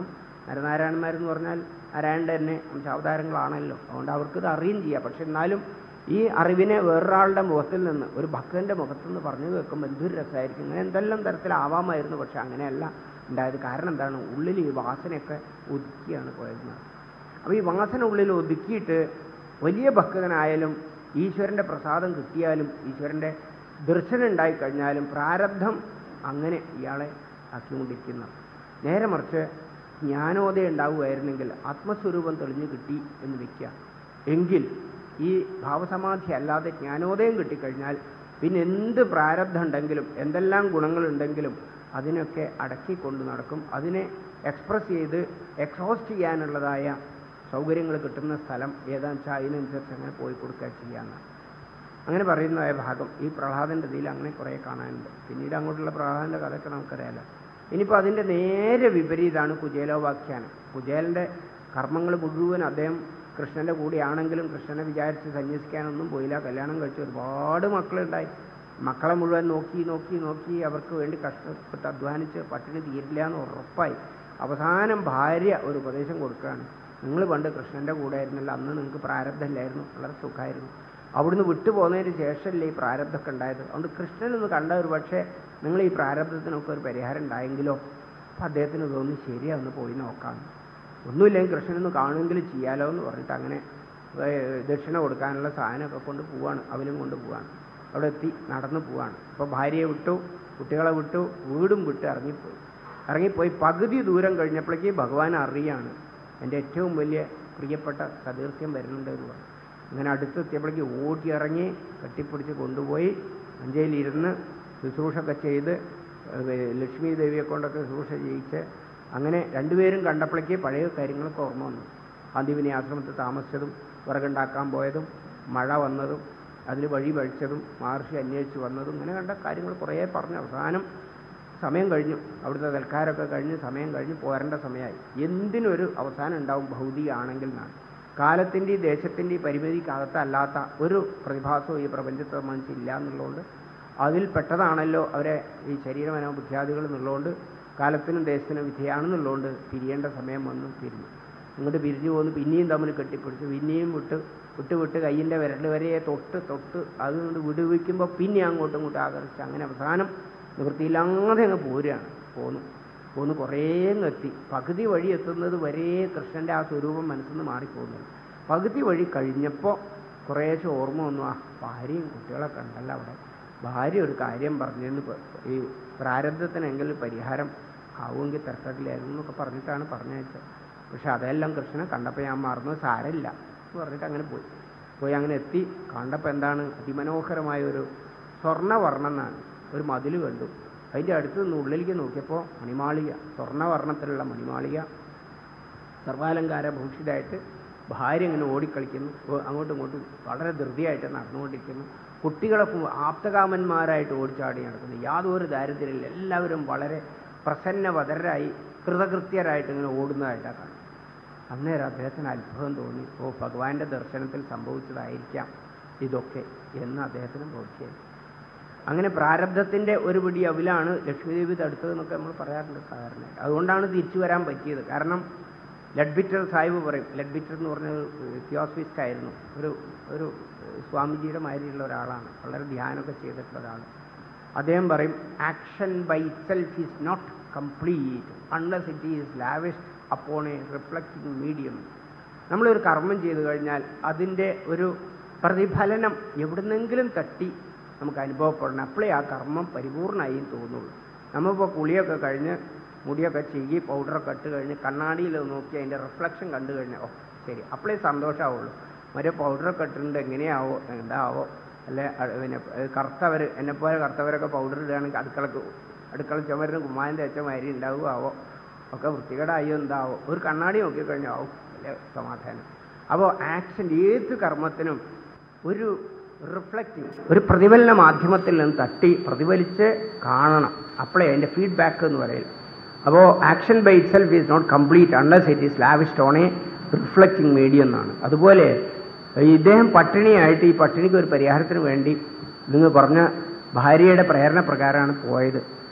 നരനാരായണന്മാരെന്ന് പറഞ്ഞാൽ നാരായണൻ്റെ തന്നെ അംശാവതാരങ്ങളാണല്ലോ. അതുകൊണ്ട് അവർക്കിത് അറിയും ചെയ്യാം. പക്ഷെ എന്നാലും ഈ അറിവിനെ വേറൊരാളുടെ മുഖത്തിൽ നിന്ന്, ഒരു ഭക്തൻ്റെ മുഖത്തു നിന്ന് പറഞ്ഞു കേൾക്കുമ്പോൾ എന്തൊരു രസമായിരിക്കും. ഇങ്ങനെ എന്തെല്ലാം തരത്തിലാവാമായിരുന്നു. പക്ഷെ അങ്ങനെയല്ല ഉണ്ടായത്. കാരണം എന്താണ്? ഉള്ളിൽ ഈ വാസനയൊക്കെ ഒതുക്കിയാണ് പോയത്. അപ്പോൾ ഈ വാസന ഉള്ളിൽ ഒതുക്കിയിട്ട് വലിയ ഭക്തനായാലും ഈശ്വരൻ്റെ പ്രസാദം കിട്ടിയാലും ഈശ്വരൻ്റെ ദർശനം ഉണ്ടായിക്കഴിഞ്ഞാലും പ്രാരബ്ധം അങ്ങനെ ഇയാളെ ആക്കിക്കൊണ്ടിരിക്കുന്നു. നേരെ മറിച്ച് ജ്ഞാനോദയം ഉണ്ടാവുമായിരുന്നെങ്കിൽ, ആത്മസ്വരൂപം തെളിഞ്ഞു കിട്ടി എന്ന് വയ്ക്കുക എങ്കിൽ, ഈ ഭാവസമാധി അല്ലാതെ ജ്ഞാനോദയം കിട്ടിക്കഴിഞ്ഞാൽ പിന്നെ എന്ത് പ്രാരബ്ധം ഉണ്ടെങ്കിലും എന്തെല്ലാം ഗുണങ്ങളുണ്ടെങ്കിലും അതിനൊക്കെ അടക്കിക്കൊണ്ട് നടക്കും. അതിനെ എക്സ്പ്രസ് ചെയ്ത് എക്സോസ്റ്റ് ചെയ്യാനുള്ളതായ സൗകര്യങ്ങൾ കിട്ടുന്ന സ്ഥലം ഏതാണെന്ന് വെച്ചാൽ അതിനനുസരിച്ച് അങ്ങനെ പോയി കൊടുക്കുക ചെയ്യാമെന്നാണ്. അങ്ങനെ പറയുന്നതായ ഭാഗം ഈ പ്രഹ്ലാദൻ്റെ ഇതിൽ അങ്ങനെ കുറേ കാണാനുണ്ട്. പിന്നീട് അങ്ങോട്ടുള്ള പ്രഹ്ലാദൻ്റെ കഥയൊക്കെ നമുക്കറിയാലോ. ഇനിയിപ്പോൾ അതിൻ്റെ നേരെ വിപരീതമാണ് കുചേലോപാഖ്യാനം. കുചേലൻ്റെ കർമ്മങ്ങൾ മുഴുവൻ അദ്ദേഹം കൃഷ്ണൻ്റെ കൂടെയാണെങ്കിലും കൃഷ്ണനെ വിചാരിച്ച് സന്യസിക്കാനൊന്നും പോയില്ല. കല്യാണം കഴിച്ച് ഒരുപാട് മക്കളുണ്ടായി. മക്കളെ മുഴുവൻ നോക്കി നോക്കി നോക്കി അവർക്ക് വേണ്ടി കഷ്ടപ്പെട്ട് അധ്വാനിച്ച് പട്ടിണി തീരില്ല എന്ന് ഉറപ്പായി. അവസാനം ഭാര്യ ഒരു ഉപദേശം കൊടുക്കുകയാണ്. നിങ്ങൾ പണ്ട് കൃഷ്ണൻ്റെ കൂടെ ആയിരുന്നല്ലോ, അന്ന് നിങ്ങൾക്ക് പ്രാരബ്ധമില്ലായിരുന്നു, വളരെ സുഖമായിരുന്നു. അവിടുന്ന് വിട്ടുപോകുന്നതിന് ശേഷമല്ലേ ഈ പ്രാരബ്ധമൊക്കെ ഉണ്ടായത്. അതുകൊണ്ട് കൃഷ്ണനൊന്ന് കണ്ട ഒരു പക്ഷേ നിങ്ങൾ ഈ പ്രാരബ്ധത്തിനൊക്കെ ഒരു പരിഹാരം ഉണ്ടായെങ്കിലോ. അപ്പം അദ്ദേഹത്തിന് തോന്നി ശരിയാന്ന് പോയി നോക്കാം, ഒന്നുമില്ലെങ്കിൽ കൃഷ്ണനൊന്ന് കാണുമെങ്കിലും ചെയ്യാലോ എന്ന് പറഞ്ഞിട്ട് അങ്ങനെ ദക്ഷിണ കൊടുക്കാനുള്ള സാധനമൊക്കെ കൊണ്ട് പോവാണ്. അവലും കൊണ്ട് പോവാണ്. അവിടെ എത്തി നടന്നു പോവാണ്. അപ്പോൾ ഭാര്യയെ വിട്ടു, കുട്ടികളെ വിട്ടു, വീടും വിട്ട് ഇറങ്ങിപ്പോയി. ഇറങ്ങിപ്പോയി പകുതി ദൂരം കഴിഞ്ഞപ്പോഴേക്ക് ഭഗവാൻ അറിയാണ് എൻ്റെ ഏറ്റവും വലിയ പ്രിയപ്പെട്ട സതീർത്ഥ്യം വരുന്നുണ്ട് എന്ന് പറഞ്ഞു. അങ്ങനെ അടുത്തെത്തിയപ്പോഴേക്ക് ഓടി ഇറങ്ങി കെട്ടിപ്പിടിച്ച് കൊണ്ടുപോയി മഞ്ചയിലിരുന്ന് ശുശ്രൂഷയൊക്കെ ചെയ്ത് ലക്ഷ്മി ദേവിയെ കൊണ്ടൊക്കെ ശുശ്രൂഷ ചെയ്യിച്ച് അങ്ങനെ രണ്ടുപേരും കണ്ടപ്പോഴേക്ക് പഴയ കാര്യങ്ങളൊക്കെ ഓർമ്മ വന്നു. അന്തിവിനി ആശ്രമത്തിൽ താമസിച്ചതും വിറകുണ്ടാക്കാൻ പോയതും മഴ വന്നതും അതിൽ വഴി വഴിച്ചതും മഹർഷി അന്വേഷിച്ച് വന്നതും ഇങ്ങനെ കണ്ട കാര്യങ്ങൾ കുറേ പറഞ്ഞു. അവസാനം സമയം കഴിഞ്ഞു, അവിടുത്തെ തൽക്കാരമൊക്കെ കഴിഞ്ഞ് സമയം കഴിഞ്ഞ് പോരേണ്ട സമയമായി. എന്തിനൊരു അവസാനം ഉണ്ടാവും ഭൗതികമാണെങ്കിൽ എന്നാണ്. കാലത്തിൻ്റെയും ദേശത്തിൻ്റെയും പരിമിതിക്കകത്തല്ലാത്ത ഒരു പ്രതിഭാസവും ഈ പ്രപഞ്ചത്തെ സംബന്ധിച്ചില്ല എന്നുള്ളതുകൊണ്ട്, അതിൽ പെട്ടതാണല്ലോ അവരെ ഈ ശരീരമനോബുദ്ധ്യാദികൾ എന്നുള്ളതുകൊണ്ട്, കാലത്തിനും ദേശത്തിനും വിധേയാണെന്നുള്ളതുകൊണ്ട് പിരിയേണ്ട സമയം വന്നു. പിരിഞ്ഞു. ഇങ്ങോട്ട് പിരിഞ്ഞു പോകുന്നു. പിന്നെയും തമ്മിൽ കെട്ടിപ്പിടിച്ചു. പിന്നെയും വിട്ട് വിട്ട് വിട്ട് കയ്യിൻ്റെ വിരൽ വരെ തൊട്ട് തൊട്ട് അതുകൊണ്ട് വിടുവിക്കുമ്പോൾ പിന്നെ അങ്ങോട്ടും ഇങ്ങോട്ടും ആകർഷിച്ച് അങ്ങനെ അവസാനം നിവൃത്തിയില്ലാതെ അങ്ങ് പോരുകയാണ്. പോന്നു പോന്ന് കുറേ എത്തി. പകുതി വഴി എത്തുന്നത് വരെ കൃഷ്ണൻ്റെ ആ സ്വരൂപം മനസ്സിൽ നിന്ന് മാറിപ്പോകുന്നു. പകുതി വഴി കഴിഞ്ഞപ്പോൾ കുറേശ്ശെ ഓർമ്മ വന്നു, ആ ഭാര്യയും കുട്ടികളൊക്കെ ഉണ്ടല്ലോ അവിടെ. ഭാര്യ ഒരു കാര്യം പറഞ്ഞെന്ന്, ഈ പ്രാരബ്ധത്തിനെങ്കിലും പരിഹാരം ആവുമെങ്കിൽ തിരക്കട്ടില്ലായിരുന്നു എന്നൊക്കെ പറഞ്ഞിട്ടാണ് പറഞ്ഞയച്ചത്. പക്ഷെ അതെല്ലാം കൃഷ്ണനെ കണ്ടപ്പോൾ ഞാൻ മറന്നു, സാരമില്ല എന്ന് പറഞ്ഞിട്ട് അങ്ങനെ പോയി പോയി അങ്ങനെ എത്തി. കണ്ടപ്പോൾ എന്താണ്, അതിമനോഹരമായ ഒരു സ്വർണ്ണവർണ്ണം എന്നാണ് ഒരു മതിൽ കണ്ടു. അതിൻ്റെ അടുത്ത് നിന്ന് ഉള്ളിലേക്ക് നോക്കിയപ്പോൾ മണിമാളിക, സ്വർണ്ണവർണ്ണത്തിലുള്ള മണിമാളിക, സർവാലങ്കാര ഭൂഷിതമായിട്ട് ഭാര്യ ഇങ്ങനെ ഓടിക്കളിക്കുന്നു. അങ്ങോട്ടും ഇങ്ങോട്ടും വളരെ ധൃതിയായിട്ട് നടന്നുകൊണ്ടിരിക്കുന്നു. കുട്ടികളൊക്കെ ആപ്തകാമന്മാരായിട്ട് ഓടിച്ചാടി നടക്കുന്നു. യാതൊരു ദാരിദ്ര്യമില്ല. എല്ലാവരും വളരെ പ്രസന്നവതരായി കൃതകൃത്യരായിട്ട് ഇങ്ങനെ ഓടുന്നതായിട്ടാണ് കാണുന്നത്. അന്നേരം അദ്ദേഹത്തിന് അത്ഭുതം തോന്നി. ഓ, ഭഗവാന്റെ ദർശനത്തിൽ സംഭവിച്ചതായിരിക്കാം ഇതൊക്കെ എന്ന് അദ്ദേഹത്തിന് ബോധ്യമായി. അങ്ങനെ പ്രാരബ്ധത്തിൻ്റെ ഒരു പിടി അവിലാണ് ലക്ഷ്മീദേവി തടുത്തതെന്നൊക്കെ നമ്മൾ പറയാറുണ്ട് സാധാരണയായിട്ട്. അതുകൊണ്ടാണ് തിരിച്ചു വരാൻ പറ്റിയത്. കാരണം ലഡ്ബിറ്റർ സാഹിബ് പറയും, ലഡ്ബിറ്റർ എന്ന് പറഞ്ഞ തിയോസഫിസ്റ്റ് ആയിരുന്നു, ഒരു ഒരു സ്വാമിജിയുടെ മാതിരിയുള്ള ഒരാളാണ്, വളരെ ധ്യാനമൊക്കെ ചെയ്തിട്ടുള്ള ഒരാൾ. അദ്ദേഹം പറയും, action by itself is not complete unless it is lavished upon a reflecting medium. നമ്മളൊരു കർമ്മം ചെയ്തു കഴിഞ്ഞാൽ അതിൻ്റെ ഒരു പ്രതിഫലനം എവിടുന്നെങ്കിലും തട്ടി നമുക്ക് അനുഭവപ്പെടണം. അപ്പോഴേ ആ കർമ്മം പരിപൂർണ്ണമായും തോന്നുള്ളൂ. നമ്മളിപ്പോൾ കുളിയൊക്കെ കഴിഞ്ഞ് മുടിയൊക്കെ ചീകി പൗഡറൊക്കെ ഇട്ട് കഴിഞ്ഞ് കണ്ണാടിയിൽ നോക്കി അതിൻ്റെ റിഫ്ലക്ഷൻ കണ്ടു കഴിഞ്ഞാൽ ഓ ശരി, അപ്പോഴേ സന്തോഷമാവുള്ളൂ. മറ്റേ പൗഡറൊക്കെ ഇട്ടിട്ടുണ്ട് എങ്ങനെയാവോ എന്താവോ, അല്ലെ പിന്നെ കറുത്തവർ എന്നെപ്പോലെ കറുത്തവരൊക്കെ പൗഡർ ഇടുകയാണെങ്കിൽ അടുക്കളക്ക് അടുക്കള ചുമരിന് കുമ്മായം തേച്ച മാതിരി ഉണ്ടാവുകയാവോ, ഒക്കെ വൃത്തികേടായോ എന്താവോ, ഒരു കണ്ണാടി നോക്കിക്കഴിഞ്ഞാൽ ആവും വലിയ സമാധാനം. അപ്പോൾ ആക്ഷൻ ഏത് കർമ്മത്തിനും ഒരു റിഫ്ലക്റ്റിംഗ്, ഒരു പ്രതിഫലന മാധ്യമത്തിൽ നിന്ന് തട്ടി പ്രതിഫലിച്ച് കാണണം. അപ്പോഴേ അതിൻ്റെ ഫീഡ്ബാക്ക് എന്ന് പറയും. അപ്പോൾ action by itself is not complete unless it is lavished on a reflecting medium എന്നാണ്. അതുപോലെ ഇദ്ദേഹം പട്ടിണിയായിട്ട് ഈ പട്ടിണിക്ക് ഒരു പരിഹാരത്തിന് വേണ്ടി നിങ്ങൾ പറഞ്ഞ ഭാര്യയുടെ പ്രേരണ പ്രകാരമാണ് പോയത്.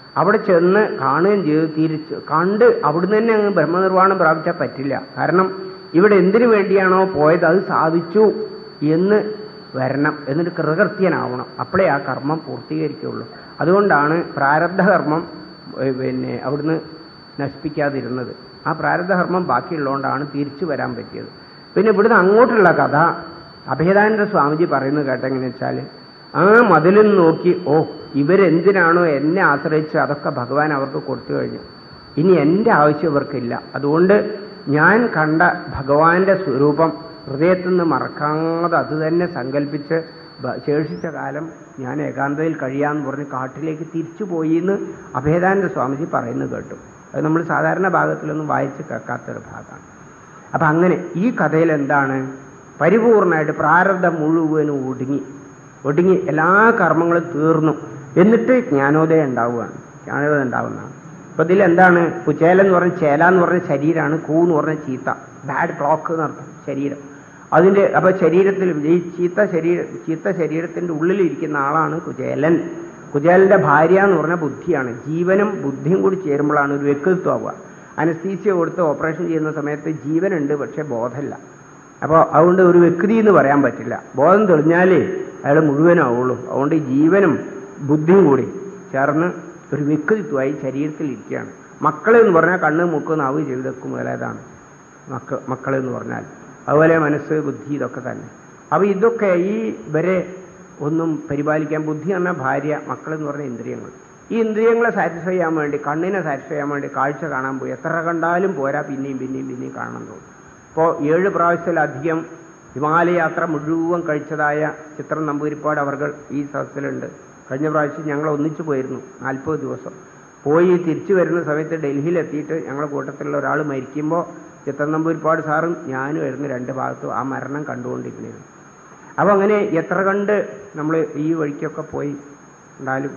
അവിടെ ചെന്ന് കാണുകയും ചെയ്തു. തിരിച്ച് കണ്ട് അവിടുന്ന് തന്നെ അങ്ങ് ബ്രഹ്മനിർവ്വാണം പ്രാപിച്ചാൽ പറ്റില്ല. കാരണം ഇവിടെ എന്തിനു വേണ്ടിയാണോ പോയത് അത് സാധിച്ചു എന്ന് വരണം, എന്നിട്ട് കൃതകൃത്യനാവണം. അപ്പോഴേ ആ കർമ്മം പൂർത്തീകരിക്കുകയുള്ളൂ. അതുകൊണ്ടാണ് പ്രാരബ്ധകർമ്മം പിന്നെ അവിടുന്ന് നശിപ്പിക്കാതിരുന്നത്. ആ പ്രാരബ്ധകർമ്മം ബാക്കിയുള്ളതുകൊണ്ടാണ് തിരിച്ചു വരാൻ പറ്റിയത്. പിന്നെ ഇവിടുന്ന് അങ്ങോട്ടുള്ള കഥ അഭേദാനന്ദ സ്വാമിജി പറയുന്നത് കേട്ടെങ്ങനെ വെച്ചാൽ, ആ മതിലിൽ നോക്കി, ഓ ഇവരെന്തിനാണോ എന്നെ ആശ്രയിച്ച് അതൊക്കെ ഭഗവാൻ അവർക്ക് കൊടുത്തു കഴിഞ്ഞു, ഇനി എൻ്റെ ആവശ്യം ഇവർക്കില്ല. അതുകൊണ്ട് ഞാൻ കണ്ട ഭഗവാന്റെ സ്വരൂപം ഹൃദയത്തിൽ നിന്ന് മറക്കാതെ അത് തന്നെ സങ്കല്പിച്ച് ശേഷിച്ച കാലം ഞാൻ ഏകാന്തതയിൽ കഴിയാമെന്ന് പറഞ്ഞ് കാട്ടിലേക്ക് തിരിച്ചു പോയി എന്ന് അഭേദാനന്ദ സ്വാമിജി പറയുന്നത് കേട്ടു. അത് നമ്മൾ സാധാരണ ഭാഗത്തിലൊന്നും വായിച്ച് കേൾക്കാത്തൊരു ഭാഗമാണ്. അപ്പം അങ്ങനെ ഈ കഥയിൽ എന്താണ്, പരിപൂർണമായിട്ട് പ്രാരബ്ധം മുഴുവനും ഒടുങ്ങി ഒടുങ്ങി എല്ലാ കർമ്മങ്ങളും തീർന്നു. എന്നിട്ട് ജ്ഞാനോദയം ഉണ്ടാവുകയാണ്. ജ്ഞാനോദയം ഉണ്ടാവുന്നതാണ്. അപ്പോൾ ഇതിലെന്താണ്, കുചേല എന്ന് പറഞ്ഞ ചേല എന്ന് പറഞ്ഞ ശരീരമാണ്, കൂ എന്ന് പറഞ്ഞ ചീത്ത, ബാഡ് ക്ലോക്ക് എന്നർത്ഥം ശരീരം. അതിൻ്റെ അപ്പോൾ ശരീരത്തിൽ ഈ ചീത്ത ശരീര ചീത്ത ശരീരത്തിൻ്റെ ഉള്ളിലിരിക്കുന്ന ആളാണ് കുചേലൻ. കുചേലൻ്റെ ഭാര്യ എന്ന് പറഞ്ഞാൽ ബുദ്ധിയാണ്. ജീവനും ബുദ്ധിയും കൂടി ചേരുമ്പോഴാണ് ഒരു വ്യക്തിത്വമാവുക. അനസ്തീസ്യ കൊടുത്ത് ഓപ്പറേഷൻ ചെയ്യുന്ന സമയത്ത് ജീവനുണ്ട്, പക്ഷേ ബോധമില്ല. അപ്പോൾ അതുകൊണ്ട് ഒരു വ്യക്തി എന്ന് പറയാൻ പറ്റില്ല. ബോധം തെളിഞ്ഞാലേ അയാൾ മുഴുവനാവുള്ളൂ. അതുകൊണ്ട് ഈ ജീവനും ബുദ്ധിയും കൂടി ചേർന്ന് ഒരു വ്യക്തിത്വമായി ശരീരത്തിലിരിക്കുകയാണ്. മക്കളെന്ന് പറഞ്ഞാൽ കണ്ണ്, മൂക്ക്, നാവ്, ചെവിതൊക്കെ മുതലേതാണ് മക്ക മക്കളെന്ന് പറഞ്ഞാൽ. അതുപോലെ മനസ്സ്, ബുദ്ധി, ഇതൊക്കെ തന്നെ. അപ്പോൾ ഇതൊക്കെ ഈ ഇവരെ ഒന്നും പരിപാലിക്കാൻ, ബുദ്ധി പറഞ്ഞാൽ ഭാര്യ, മക്കളെന്ന് പറഞ്ഞ ഇന്ദ്രിയങ്ങൾ. ഈ ഇന്ദ്രിയങ്ങളെ സാറ്റിസ്ഫൈ ചെയ്യാൻ വേണ്ടി, കണ്ണിനെ സാറ്റിസ്ഫൈ ചെയ്യാൻ വേണ്ടി കാഴ്ച കാണാൻ പോയി. എത്ര കണ്ടാലും പോരാ, പിന്നെയും പിന്നെയും പിന്നെയും കാണാൻ തോന്നും. ഇപ്പോൾ ഏഴ് പ്രാവശ്യത്തിലധികം ഹിമാലയ യാത്ര മുഴുവൻ കഴിച്ചതായ ചിത്രം നമ്പൂതിരിപ്പാട് അവർകൾ ഈ സദസ്സിലുണ്ട്. കഴിഞ്ഞ പ്രാവശ്യം ഞങ്ങൾ ഒന്നിച്ചു പോയിരുന്നു. നാൽപ്പത് ദിവസം പോയി തിരിച്ചു വരുന്ന സമയത്ത് ഡൽഹിയിലെത്തിയിട്ട് ഞങ്ങളുടെ കൂട്ടത്തിലുള്ള ഒരാൾ മരിക്കുമ്പോൾ ചിത്രം നമ്പൂതിരിപ്പാട് സാറും ഞാനും ആയിരുന്നു രണ്ട് ഭാഗത്തും ആ മരണം കണ്ടുകൊണ്ടിരുന്നത്. അപ്പോൾ അങ്ങനെ എത്ര കണ്ട് നമ്മൾ ഈ വഴിക്കൊക്കെ പോയി ഉണ്ടാലും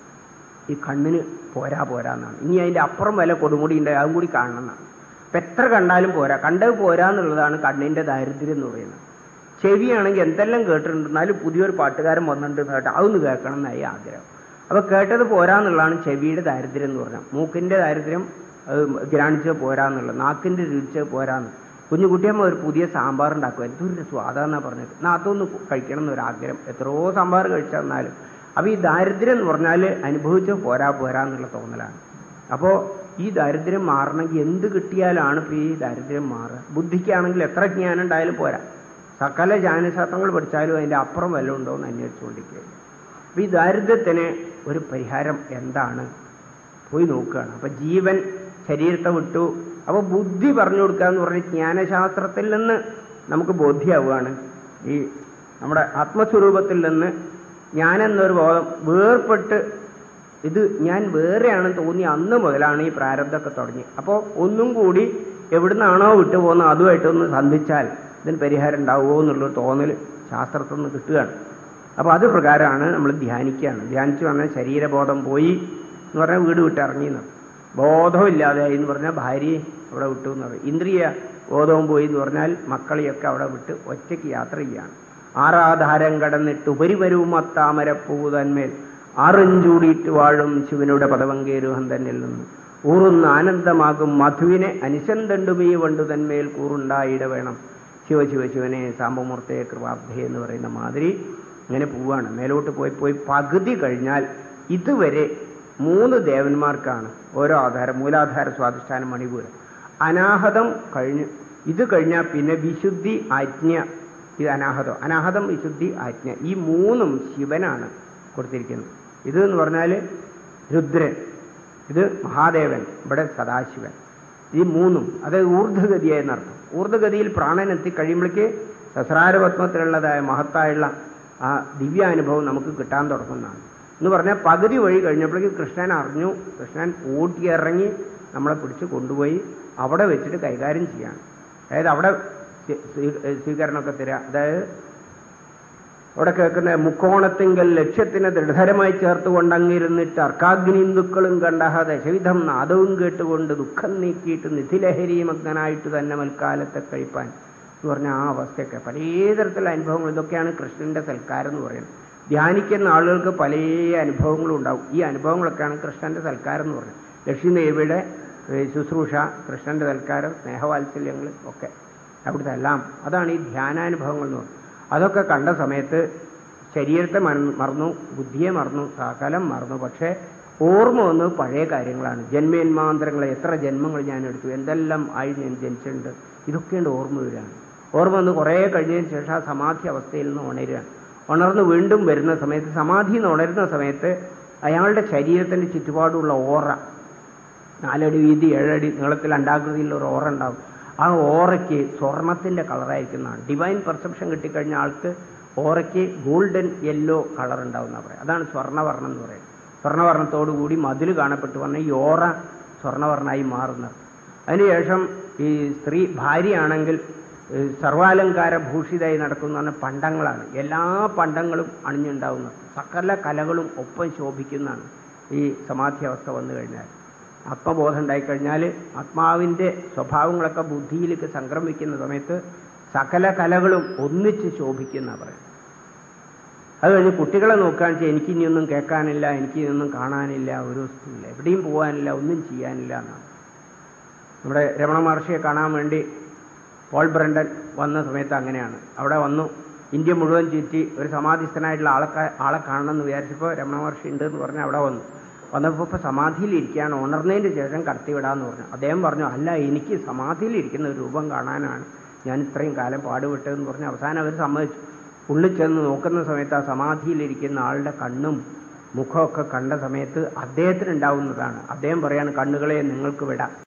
ഈ കണ്ണിന് പോരാ പോരാന്നാണ്. ഇനി അതിൻ്റെ അപ്പുറം വല്ല കൊടുമുടി ഉണ്ട്, അതും കൂടി കാണണം എന്നാണ്. അപ്പം എത്ര കണ്ടാലും പോരാ, കണ്ടത് പോരാ എന്നുള്ളതാണ് കണ്ണിൻ്റെ ദാരിദ്ര്യം എന്ന് പറയുന്നത്. ചെവിയാണെങ്കിൽ എന്തെല്ലാം കേട്ടിട്ടുണ്ട്, എന്നാലും പുതിയൊരു പാട്ടുകാരൻ വന്നിട്ടുണ്ട് കേട്ടോ, അതൊന്ന് കേൾക്കണം എന്നായി ആഗ്രഹം. അപ്പോൾ കേട്ടത് പോരാന്നുള്ളതാണ് ചെവിയുടെ ദാരിദ്ര്യം എന്ന് പറഞ്ഞാൽ. മൂക്കിൻ്റെ ദാരിദ്ര്യം അത് ഗ്രാണിച്ചത് പോരാന്നുള്ളത്, നാക്കിൻ്റെ രുചിച്ചത് പോരാന്ന്. കുഞ്ഞു കുട്ടിയമ്മ ഒരു പുതിയ സാമ്പാർ ഉണ്ടാക്കുക, എന്തൊരു സ്വാദാന്നാണ് പറഞ്ഞത്, എന്നാൽ അതൊന്ന് കഴിക്കണം എന്നൊരാഗ്രഹം. എത്രയോ സാമ്പാർ കഴിച്ചെന്നാലും. അപ്പോൾ ഈ ദാരിദ്ര്യം എന്ന് പറഞ്ഞാൽ അനുഭവിച്ച് പോരാ പോരാ എന്നുള്ള തോന്നലാണ്. അപ്പോൾ ഈ ദാരിദ്ര്യം മാറണമെങ്കിൽ എന്ത് കിട്ടിയാലാണ് ഇപ്പോൾ ഈ ദാരിദ്ര്യം മാറുക? ബുദ്ധിക്കാണെങ്കിൽ എത്ര ജ്ഞാനം ഉണ്ടായാലും പോരാ, സകല ജ്ഞാനശാസ്ത്രങ്ങൾ പഠിച്ചാലും അതിൻ്റെ അപ്പുറം വല്ലതും ഉണ്ടോ എന്ന് അന്വേഷിച്ചുകൊണ്ടിരിക്കുകയാണ്. അപ്പോൾ ഈ ദാരിദ്ര്യത്തിന് ഒരു പരിഹാരം എന്താണ്? പോയി നോക്കുകയാണ്. അപ്പോൾ ജീവൻ ശരീരത്തെ വിട്ടു. അപ്പോൾ ബുദ്ധി പറഞ്ഞു കൊടുക്കുക എന്ന് പറഞ്ഞ് ജ്ഞാനശാസ്ത്രത്തിൽ നിന്ന് നമുക്ക് ബോധ്യമാവുകയാണ്. ഈ നമ്മുടെ ആത്മസ്വരൂപത്തിൽ നിന്ന് ഞാനെന്നൊരു ബോധം വേർപെട്ട് ഇത് ഞാൻ വേറെയാണെന്ന് തോന്നി അന്ന് മുതലാണ് ഈ പ്രാരബ്ധമൊക്കെ തുടങ്ങി. അപ്പോൾ ഒന്നും കൂടി എവിടുന്നാണോ വിട്ടുപോകുന്നത് അതുമായിട്ടൊന്ന് സന്ധിച്ചാൽ ഇതിന് പരിഹാരം ഉണ്ടാവുമോ എന്നുള്ളൊരു തോന്നൽ ശാസ്ത്രത്തിൽ നിന്ന് കിട്ടുകയാണ്. അപ്പോൾ അത് പ്രകാരമാണ് നമ്മൾ ധ്യാനിക്കുകയാണ്. ധ്യാനിച്ച് പറഞ്ഞാൽ ശരീരബോധം പോയി എന്ന് പറഞ്ഞാൽ വീട് വിട്ടിറങ്ങിയെന്ന്, ബോധമില്ലാതെയായി എന്ന് പറഞ്ഞാൽ ഭാര്യയെ അവിടെ വിട്ടു എന്ന് പറയും. ഇന്ദ്രിയ ബോധവും പോയി എന്ന് പറഞ്ഞാൽ മക്കളെയൊക്കെ അവിടെ വിട്ട് ഒറ്റയ്ക്ക് യാത്ര ചെയ്യുകയാണ്. ആറാധാരം കടന്നിട്ട് ഉപരിവരവും അത്താമരപ്പൂവ് തന്മേൽ ആറഞ്ചൂടിയിട്ട് വാഴും ശിവനുടെ പദവങ്കേരുഹം തന്നിൽ നിന്ന് ഊറുന്ന ആനന്ദമാകും മധുവിനെ അനിശന്തണ്ടുമീ വണ്ടു തന്മേൽ കൂറുണ്ടായിട വേണം ശിവ ശിവ ശിവനെ സാമ്പമൂർത്തയെ കൃപാബ്ധേ എന്ന് പറയുന്ന മാതിരി ഇങ്ങനെ പോവാണ്. മേലോട്ട് പോയി പോയി പകുതി കഴിഞ്ഞാൽ ഇതുവരെ മൂന്ന് ദേവന്മാർക്കാണ് ഓരോ ആധാരം, മൂലാധാര, സ്വാധിഷ്ഠാനം, മണിപൂരം. അനാഹതം കഴിഞ്ഞ് ഇത് കഴിഞ്ഞാൽ പിന്നെ വിശുദ്ധി, ആജ്ഞ, ഇത് അനാഹതം. അനാഹതം, വിശുദ്ധി, ആജ്ഞ, ഈ മൂന്നും ശിവനാണ് കൊടുത്തിരിക്കുന്നത്. ഇത് എന്ന് പറഞ്ഞാൽ രുദ്രൻ, ഇത് മഹാദേവൻ, ഇവിടെ സദാശിവൻ. ഈ മൂന്നും അത് ഊർധ്വഗതിയായെന്നർത്ഥം. ഊർധ്വഗതിയിൽ പ്രാണൻ എത്തിക്കഴിയുമ്പോഴേക്ക് സഹസ്രാരപത്മത്തിലുള്ളതായ മഹത്തായുള്ള ആ ദിവ്യാനുഭവം നമുക്ക് കിട്ടാൻ തുടങ്ങുന്നതാണ്. എന്ന് പറഞ്ഞാൽ പകുതി വഴി കഴിഞ്ഞപ്പോഴേക്ക് കൃഷ്ണൻ അറിഞ്ഞു. കൃഷ്ണൻ ഓട്ടിയിറങ്ങി നമ്മളെ പിടിച്ച് കൊണ്ടുപോയി അവിടെ വെച്ചിട്ട് കൈകാര്യം ചെയ്യാണ്. അതായത് അവിടെ സ്വീകരണമൊക്കെ തരിക. അതായത് അവിടെ കേൾക്കുന്ന മുക്കോണത്തിങ്കൽ ലക്ഷ്യത്തിന് ദൃഢതരമായി ചേർത്തുകൊണ്ടങ്ങിരുന്നിട്ട് അർക്കാഗ്നിന്ദുക്കളും കണ്ടഹ ദശവിധം നാദവും കേട്ടുകൊണ്ട് ദുഃഖം നീക്കിയിട്ട് നിധിലഹരിമഗ്നായിട്ട് തന്നെ മൽക്കാലത്തെ കഴിപ്പാൻ എന്ന് പറഞ്ഞ ആ അവസ്ഥയൊക്കെ പലതരത്തിലുള്ള അനുഭവങ്ങൾ. ഇതൊക്കെയാണ് കൃഷ്ണൻ്റെ സൽക്കാരം എന്ന് പറയുന്നത്. ധ്യാനിക്കുന്ന ആളുകൾക്ക് പല അനുഭവങ്ങളും ഉണ്ടാവും. ഈ അനുഭവങ്ങളൊക്കെയാണ് കൃഷ്ണൻ്റെ സൽക്കാരം എന്ന് പറയുന്നത്. ലക്ഷ്മി ദേവിയുടെ ശുശ്രൂഷ, കൃഷ്ണൻ്റെ സൽക്കാരം, സ്നേഹവാത്സല്യങ്ങൾ ഒക്കെ അവിടുത്തെ എല്ലാം അതാണ് ഈ ധ്യാനാനുഭവങ്ങൾ എന്ന് പറയുന്നത്. അതൊക്കെ കണ്ട സമയത്ത് ശരീരത്തെ മറന്നു, ബുദ്ധിയെ മറന്നു, സകലം മറന്നു. പക്ഷേ ഓർമ്മ വന്നത് പഴയ കാര്യങ്ങളാണ്. ജന്മജന്മാന്തരങ്ങൾ, എത്ര ജന്മങ്ങൾ ഞാൻ എടുത്തു, എന്തെല്ലാം ആയി ഞാൻ ജനിച്ചിട്ടുണ്ട്, ഇതൊക്കെയുണ്ട് ഓർമ്മ വരികയാണ്. ഓർമ്മ വന്ന് കുറേ കഴിഞ്ഞതിന് ശേഷം ആ സമാധി അവസ്ഥയിൽ നിന്ന് ഉണരുകയാണ്. ഉണർന്ന് വീണ്ടും വരുന്ന സമയത്ത്, സമാധിയിൽ നിന്ന് ഉണരുന്ന സമയത്ത് അയാളുടെ ശരീരത്തിൻ്റെ ചുറ്റുപാടുള്ള ഓറ, നാലടി വീതി ഏഴടി നീളത്തിൽ അണ്ടാകൃതിയിലുള്ള ഒരു ഓറ ഉണ്ടാകും. ആ ഓറയ്ക്ക് സ്വർണത്തിൻ്റെ കളറായിരിക്കുന്നതാണ്. ഡിവൈൻ പെർസെപ്ഷൻ കിട്ടിക്കഴിഞ്ഞ ആൾക്ക് ഓറയ്ക്ക് ഗോൾഡൻ യെല്ലോ കളർ ഉണ്ടാവുമെന്നാണ് പറയുക. അതാണ് സ്വർണ്ണവർണ്ണം എന്ന് പറയുന്നത്. സ്വർണ്ണവർണ്ണത്തോടു കൂടി മതിൽ കാണപ്പെട്ടു വന്ന ഈ ഓറ സ്വർണ്ണവർണ്ണമായി മാറുന്നത്. അതിനുശേഷം ഈ സ്ത്രീ ഭാര്യയാണെങ്കിൽ സർവാലങ്കാര ഭൂഷിതമായി നടക്കുന്ന പറഞ്ഞ പണ്ടങ്ങളാണ്. എല്ലാ പണ്ടങ്ങളും അണിഞ്ഞുണ്ടാവുന്നത്, സകല കലകളും ഒപ്പം ശോഭിക്കുന്നതാണ് ഈ സമാധി അവസ്ഥ വന്നു കഴിഞ്ഞാൽ. ആത്മബോധം ഉണ്ടായിക്കഴിഞ്ഞാൽ ആത്മാവിൻ്റെ സ്വഭാവങ്ങളൊക്കെ ബുദ്ധിയിലേക്ക് സംക്രമിക്കുന്ന സമയത്ത് സകല കലകളും ഒന്നിച്ച് ശോഭിക്കുന്ന പറയും. അത് കഴിഞ്ഞ് കുട്ടികളെ നോക്കുകയാണെന്ന് വെച്ചാൽ എനിക്കിനിയൊന്നും കേൾക്കാനില്ല, എനിക്കിതൊന്നും കാണാനില്ല, ഒരു വസ്തുവില്ല, എവിടെയും പോകാനില്ല, ഒന്നും ചെയ്യാനില്ല എന്നാണ്. നമ്മുടെ രമണ മഹർഷിയെ കാണാൻ വേണ്ടി പോൾ ബ്രണ്ടൻ വന്ന സമയത്ത് അങ്ങനെയാണ്. അവിടെ വന്നു, ഇന്ത്യ മുഴുവൻ ചുറ്റി ഒരു സമാധിസ്ഥനായിട്ടുള്ള ആളെ ആളെ കാണണമെന്ന് വിചാരിച്ചപ്പോൾ രമണ മഹർഷി ഉണ്ട് എന്ന് പറഞ്ഞാൽ അവിടെ വന്നു. വന്നപ്പോൾ ഇപ്പോൾ സമാധിയിലിരിക്കുകയാണ്, ഉണർന്നതിന് ശേഷം കടത്തിവിടാമെന്ന് പറഞ്ഞു. അദ്ദേഹം പറഞ്ഞു, അല്ല, എനിക്ക് സമാധിയിലിരിക്കുന്ന ഒരു രൂപം കാണാനാണ് ഞാൻ ഇത്രയും കാലം പാടുപെട്ടതെന്ന് പറഞ്ഞ് അവസാനം അവർ സമ്മതിച്ചു. ഉള്ളിൽ ചെന്ന് നോക്കുന്ന സമയത്ത് ആ സമാധിയിലിരിക്കുന്ന ആളുടെ കണ്ണും മുഖമൊക്കെ കണ്ട സമയത്ത് അദ്ദേഹത്തിന് ഉണ്ടാവുന്നതാണ്. അദ്ദേഹം പറയാണ്, കണ്ണുകളെ നിങ്ങൾക്ക് വിടാം.